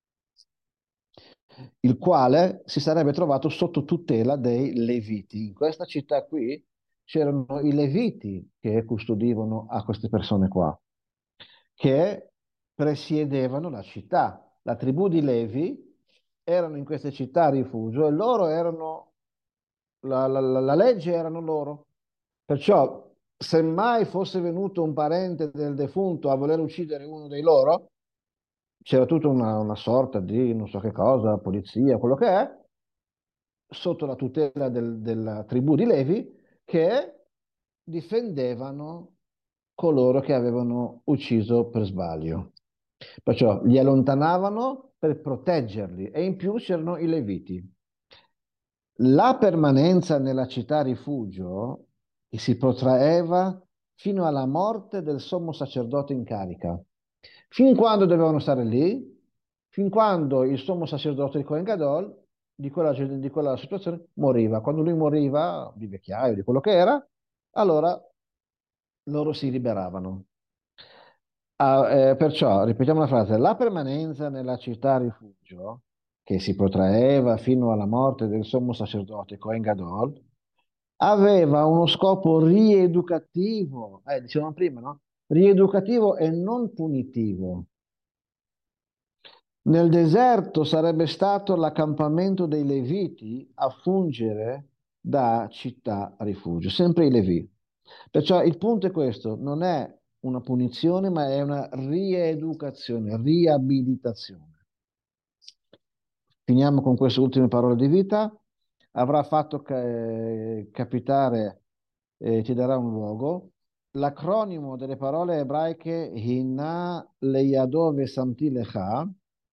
il quale si sarebbe trovato sotto tutela dei Leviti. In questa città qui c'erano i Leviti che custodivano a queste persone qua, che presiedevano la città. La tribù di Levi erano in queste città a rifugio e loro erano, la, la- la- la legge erano loro. Perciò, se mai fosse venuto un parente del defunto a voler uccidere uno dei loro, c'era tutta una, una sorta di non so che cosa, polizia, quello che è, sotto la tutela del- della tribù di Levi, che difendevano coloro che avevano ucciso per sbaglio. Perciò li allontanavano per proteggerli e in più c'erano i Leviti. La permanenza nella città rifugio che si protraeva fino alla morte del sommo sacerdote in carica. Fin quando dovevano stare lì, fin quando il sommo sacerdote di Cohen Gadol di quella, di quella situazione moriva. Quando lui moriva, di vecchiaio, di quello che era, allora loro si liberavano. Ah, eh, perciò, ripetiamo la frase, la permanenza nella città rifugio, che si protraeva fino alla morte del sommo sacerdote Cohen Gadol, aveva uno scopo rieducativo, eh, dicevamo prima, no? Rieducativo e non punitivo. Nel deserto sarebbe stato l'accampamento dei Leviti a fungere da città rifugio, sempre i Levi. Perciò il punto è questo, non è una punizione, ma è una rieducazione, riabilitazione. Finiamo con queste ultime parole di vita. Avrà fatto ca- capitare, eh, ti darà un luogo. L'acronimo delle parole ebraiche Hina Leyadove Samtilecha,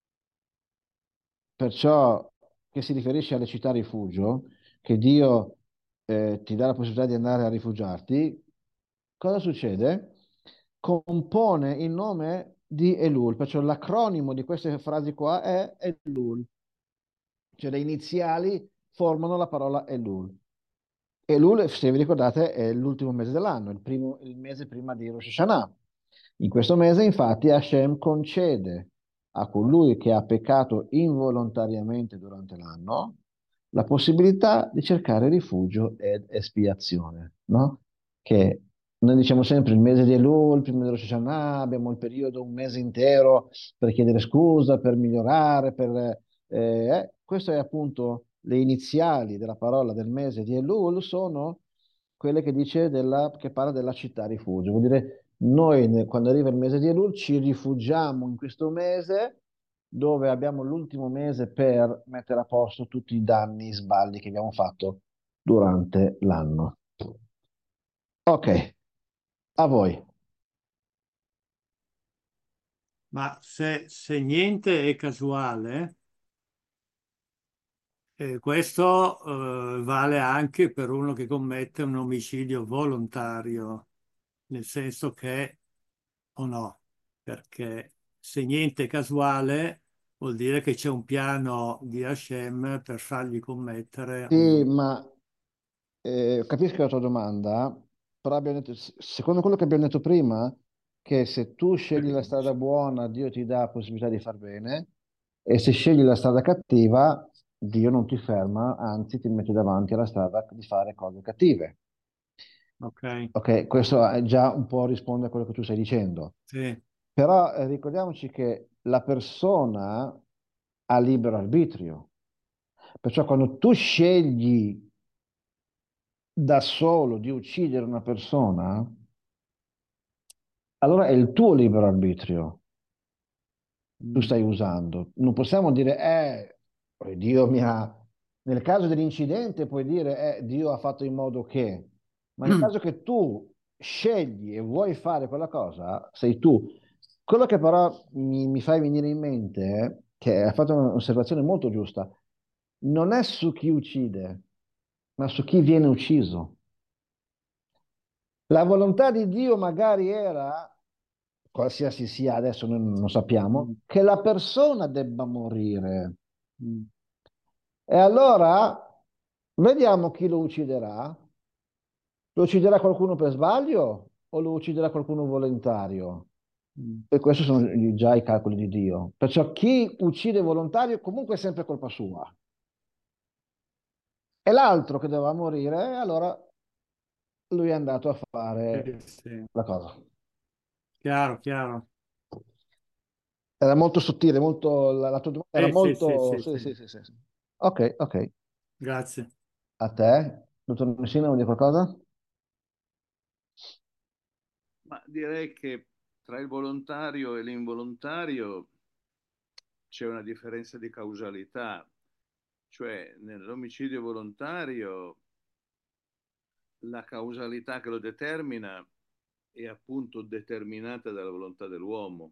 perciò che si riferisce alle città rifugio, che Dio eh, ti dà la possibilità di andare a rifugiarti, cosa succede? Compone il nome di Elul, perciò l'acronimo di queste frasi qua è Elul, cioè le iniziali formano la parola Elul. Elul, se vi ricordate, è l'ultimo mese dell'anno, il primo- il mese prima di Rosh Hashanah. In questo mese, infatti, Hashem concede a colui che ha peccato involontariamente durante l'anno la possibilità di cercare rifugio ed espiazione, no? Che noi diciamo sempre il mese di Elul, il primo di Rosh Hashanah, abbiamo il periodo, un mese intero per chiedere scusa, per migliorare, per... eh, eh, questo è appunto le iniziali della parola del mese di Elul sono quelle che dice della, che parla della città rifugio. Vuol dire noi ne- quando arriva il mese di Elul ci rifugiamo in questo mese dove abbiamo l'ultimo mese per mettere a posto tutti i danni, i sbagli che abbiamo fatto durante l'anno. Ok, a voi. Ma se, se niente è casuale, eh, questo eh, vale anche per uno che commette un omicidio volontario, nel senso che, o no, perché se niente è casuale vuol dire che c'è un piano di Hashem per fargli commettere un... Sì, ma Eh, capisco la tua domanda, però abbiamo detto- secondo quello che abbiamo detto prima, che se tu scegli la strada buona, Dio ti dà la possibilità di far bene, e se scegli la strada cattiva, Dio non ti ferma, anzi ti mette davanti alla strada di fare cose cattive. Ok, Ok, questo è già un po' risponde a quello che tu stai dicendo. sì. Però eh, ricordiamoci che la persona ha libero arbitrio. Perciò quando tu scegli da solo di uccidere una persona, allora è il tuo libero arbitrio tu Mm, stai usando. Non possiamo dire, eh, poi Dio mi ha... Nel caso dell'incidente puoi dire, eh, Dio ha fatto in modo che... Ma nel caso che tu scegli e vuoi fare quella cosa, sei tu. Quello che però mi, mi fai venire in mente, è che hai fatto un'osservazione molto giusta, non è su chi uccide, ma su chi viene ucciso. La volontà di Dio magari era, qualsiasi sia adesso noi non sappiamo, mm, che la persona debba morire. mm, E allora vediamo chi lo ucciderà. Lo ucciderà qualcuno per sbaglio o lo ucciderà qualcuno volontario? mm. E questi sono già i calcoli di Dio. Perciò chi uccide volontario comunque è sempre colpa sua. E l'altro che doveva morire, allora lui è andato a Sì, fare sì. la cosa. Chiaro, chiaro. Era molto sottile, molto, la, la tua domanda era Sì, sì, sì, molto... sì, Sì, sì. sì, sì, sì, sì. Ok, ok. Grazie. A te, dottor Messina, vuoi dire qualcosa? Ma direi che tra il volontario e l'involontario c'è una differenza di causalità, cioè nell'omicidio volontario la causalità che lo determina è appunto determinata dalla volontà dell'uomo,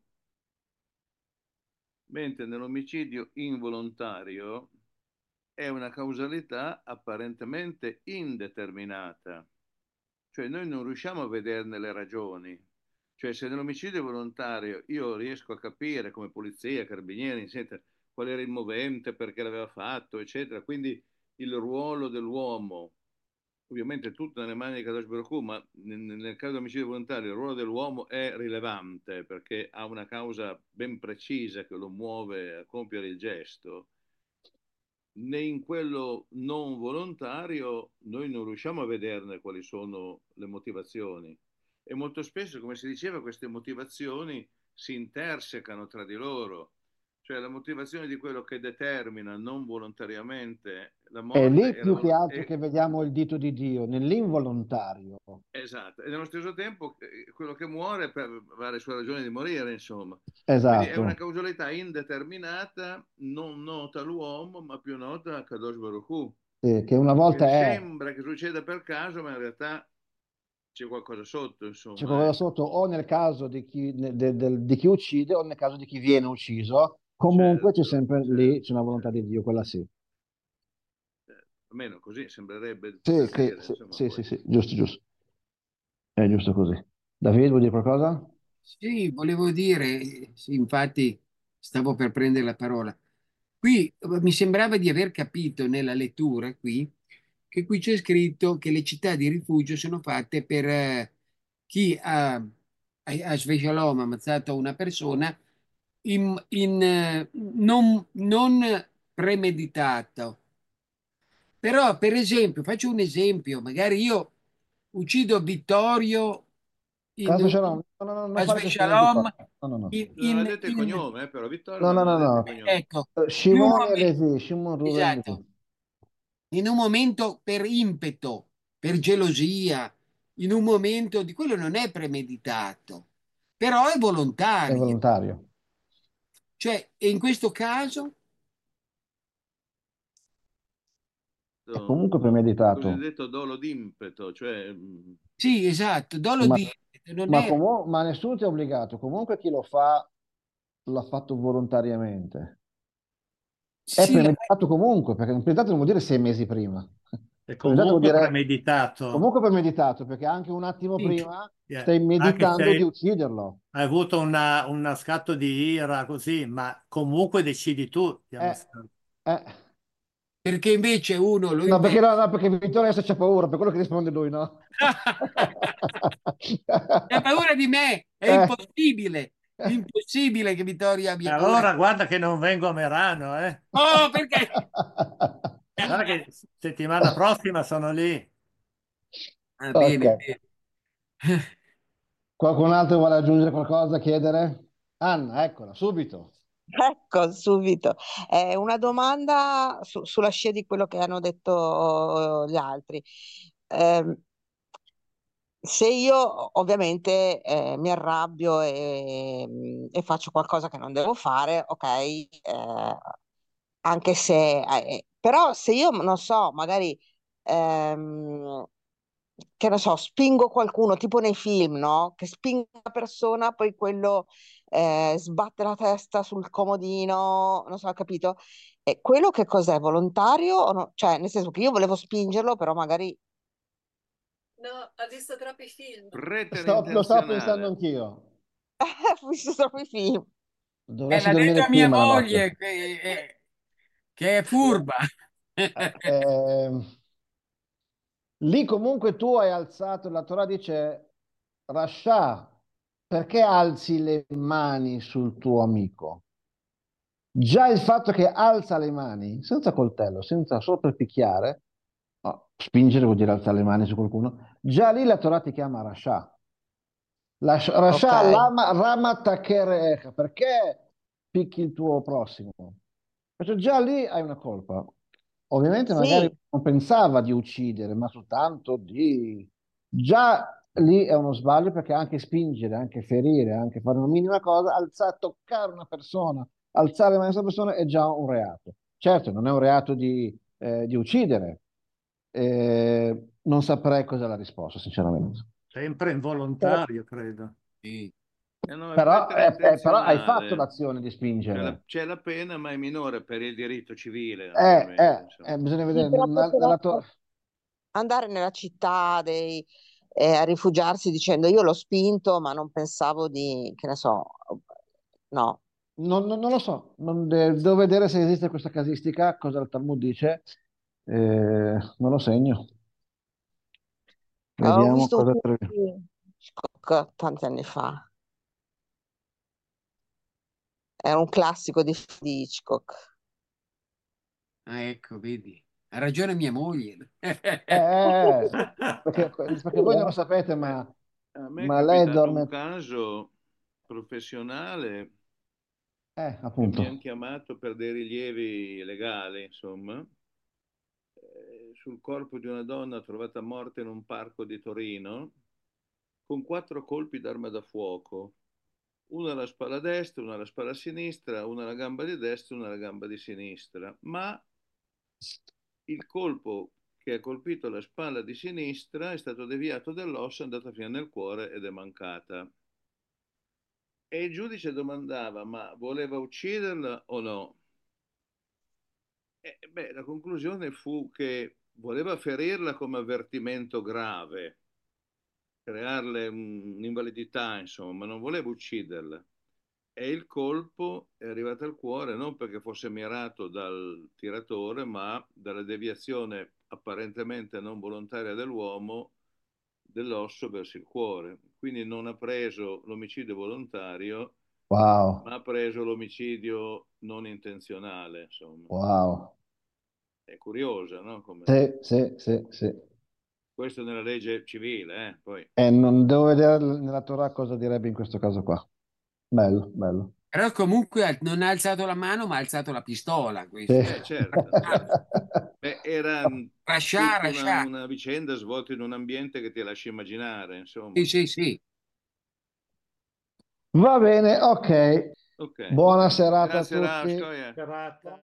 mentre nell'omicidio involontario è una causalità apparentemente indeterminata, cioè noi non riusciamo a vederne le ragioni. Cioè se nell'omicidio volontario io riesco a capire come polizia, carabinieri, eccetera, qual era il movente, perché l'aveva fatto, eccetera, quindi il ruolo dell'uomo, ovviamente tutto nelle mani di Kadosh Baruch Hu, ma nel, nel caso di omicidio volontario il ruolo dell'uomo è rilevante perché ha una causa ben precisa che lo muove a compiere il gesto, né in quello non volontario noi non riusciamo a vederne quali sono le motivazioni. E molto spesso, come si diceva, queste motivazioni si intersecano tra di loro. Cioè la motivazione di quello che determina non volontariamente la È morte lì è la più che volontà. altro che vediamo il dito di Dio, nell'involontario. Esatto, e nello stesso tempo eh, quello che muore per avere le sue ragioni di morire, insomma. Quindi è una Esatto, causalità indeterminata, non nota all'uomo, ma più nota a Kadosh Baruch Hu, sì, che una che volta è, sembra che succeda per caso, ma in realtà c'è qualcosa sotto, c'è insomma, qualcosa ecco. sotto, o nel caso di chi, de- de- del- di chi uccide, o nel caso di chi viene ucciso, comunque c'è Certo, sempre lì, c'è certo, una volontà di certo, Dio, quella sì. certo. Almeno così sembrerebbe di Sì, poter che- dire, sì, insomma, sì, sì, poi. sì, giusto, giusto, è giusto così. David, vuoi dire qualcosa? Sì, volevo dire, sì, infatti stavo per prendere la parola. Qui eh, mi sembrava di aver capito nella lettura qui che qui c'è scritto che le città di rifugio sono fatte per eh, chi ha, a, a Sve Shalom ammazzato una persona in, in, eh, non, non premeditato. Però, per esempio, faccio un esempio, magari io uccido Vittorio in, Caso Shalom, no, no, no, non a fare Sve questi nomi qua. Shalom No, no, no. in, Non ha in- detto il in- cognome, eh, però Vittorio, No, ma no, non no, ha detto il no. eh, cognome. ecco, Eh, in un Shimon e momento, Levi, Shimon, Ruben, Levi. esatto, in un momento per impeto, per gelosia, in un momento di quello non è premeditato, però è È volontario. volontario. Cioè, e in questo caso, È Do- comunque do- Il premeditato. cosiddetto dolo d'impeto, cioè mh, sì, esatto, dolo Ma, di non ma, è, comu- ma nessuno ti ha obbligato. Comunque chi lo fa, l'ha fatto volontariamente. È sì, la- premeditato comunque, perché premeditato non vuol dire sei mesi prima. È Premeditato vuol comunque dire premeditato, comunque premeditato, perché anche un attimo sì, prima eh, stai anche se meditando di hai ucciderlo. hai avuto una- uno scatto di ira così, ma comunque decidi tu di Eh, ammazzarlo. eh. perché invece uno lo No, perché, inventa. no, no, perché Vittorio adesso c'ha paura, per quello che risponde lui, no? Hai paura di me? È Eh. impossibile, impossibile che Vittorio E abbia paura. allora guarda che non vengo a Merano, eh. Oh, perché? Guarda che settimana prossima sono lì. Ah, Ok. bene, bene. Qualcun altro vuole aggiungere qualcosa, chiedere? Anna, eccola, subito. Ecco, subito. È una domanda su- sulla scia di quello che hanno detto gli altri. Ehm, Se io ovviamente eh, mi arrabbio e, e faccio qualcosa che non devo fare, ok, eh, anche se, eh, però se io non so, magari, ehm, che ne so, spingo qualcuno, tipo nei film, no? Che spingo una persona, poi quello eh, sbatte la testa sul comodino, non so, capito? E quello che cos'è? Volontario o no? Cioè, nel senso che io volevo spingerlo, però magari No, ha visto troppi film. Sto- lo stavo pensando preterintenzionale. anch'io. ho visto troppi film. Eh, Dovresti l'ha detto dormire a mia prima la notte. moglie che, eh, che è furba. Ehm, Lì comunque tu hai alzato, la Torah dice, Rasha, perché alzi le mani sul tuo amico? Già il fatto che alza le mani, senza coltello, senza solo per picchiare, no, spingere vuol dire alzare le mani su qualcuno, già lì la Torah ti chiama Rasha. La sh- Ok. Rasha lama, rama takerecha, perché picchi il tuo prossimo? Perché già lì hai una colpa. Ovviamente magari Sì, non pensava di uccidere, ma soltanto di... Già lì è uno sbaglio perché anche spingere, anche ferire, anche fare una minima cosa, alzare, toccare una persona, alzare le mani su una persona è già un reato. Certo, non è un reato di, eh, di uccidere. Eh, non saprei cos'è la risposta, sinceramente. Sempre però- involontario, credo. Sì. Eh no, è Però, eh, eh, però hai fatto preterintenzionale. l'azione di C'è la, spingere. c'è la pena, ma è minore per il diritto civile, Eh, naturalmente, eh, insomma. eh, bisogna sì, vedere però nella, nella tua... potrebbe andare nella città dei, eh, a rifugiarsi dicendo io l'ho spinto, ma non pensavo di, che ne so, no. Non, non- non lo so, non de- devo vedere se esiste questa casistica, cosa il Talmud dice, eh, non lo segno. Avevo Vediamo visto un cosa film troviamo. di Hitchcock tanti anni fa, era un classico di, di Hitchcock. Ah, ecco, vedi. Ha ragione mia moglie. Eh, eh, eh, perché, perché voi non lo Sì. sapete, Eh, ma, a me è ma lei capitato un dorme... caso professionale Eh, che mi hanno appunto. chiamato per dei rilievi legali, insomma, eh, sul corpo di una donna trovata morta in un parco di Torino con quattro colpi d'arma da fuoco, uno alla spalla destra, uno alla spalla sinistra, uno alla gamba di destra, uno alla gamba di sinistra, ma il colpo che ha colpito la spalla di sinistra è stato deviato dall'osso, è andato fino nel cuore ed è mancata. E il giudice domandava, ma voleva ucciderla o no? E, beh, la conclusione fu che voleva ferirla come avvertimento grave, crearle un'invalidità, insomma, ma non voleva ucciderla. E il colpo è arrivato al cuore non perché fosse mirato dal tiratore, ma dalla deviazione apparentemente non volontaria dell'uomo dell'osso verso il cuore. Quindi non ha preso l'omicidio volontario, Wow, ma ha preso l'omicidio non intenzionale, insomma. wow. È curiosa, no? Come... Sì, sì, sì, sì. Questo nella legge civile, eh? Poi, E non devo vedere nella Torah cosa direbbe in questo caso qua. Bello, bello. Però comunque al- non ha alzato la mano, ma ha alzato la pistola. Sì. Questo, eh, certo, certo. Beh, era mh, Rascià, tutta una, rascià. una vicenda svolta in un ambiente che ti lascia immaginare, insomma. Sì, sì, sì. Va bene, ok. Ok. Buona serata a Grazie, Raf, tutti. Skoja. Serata.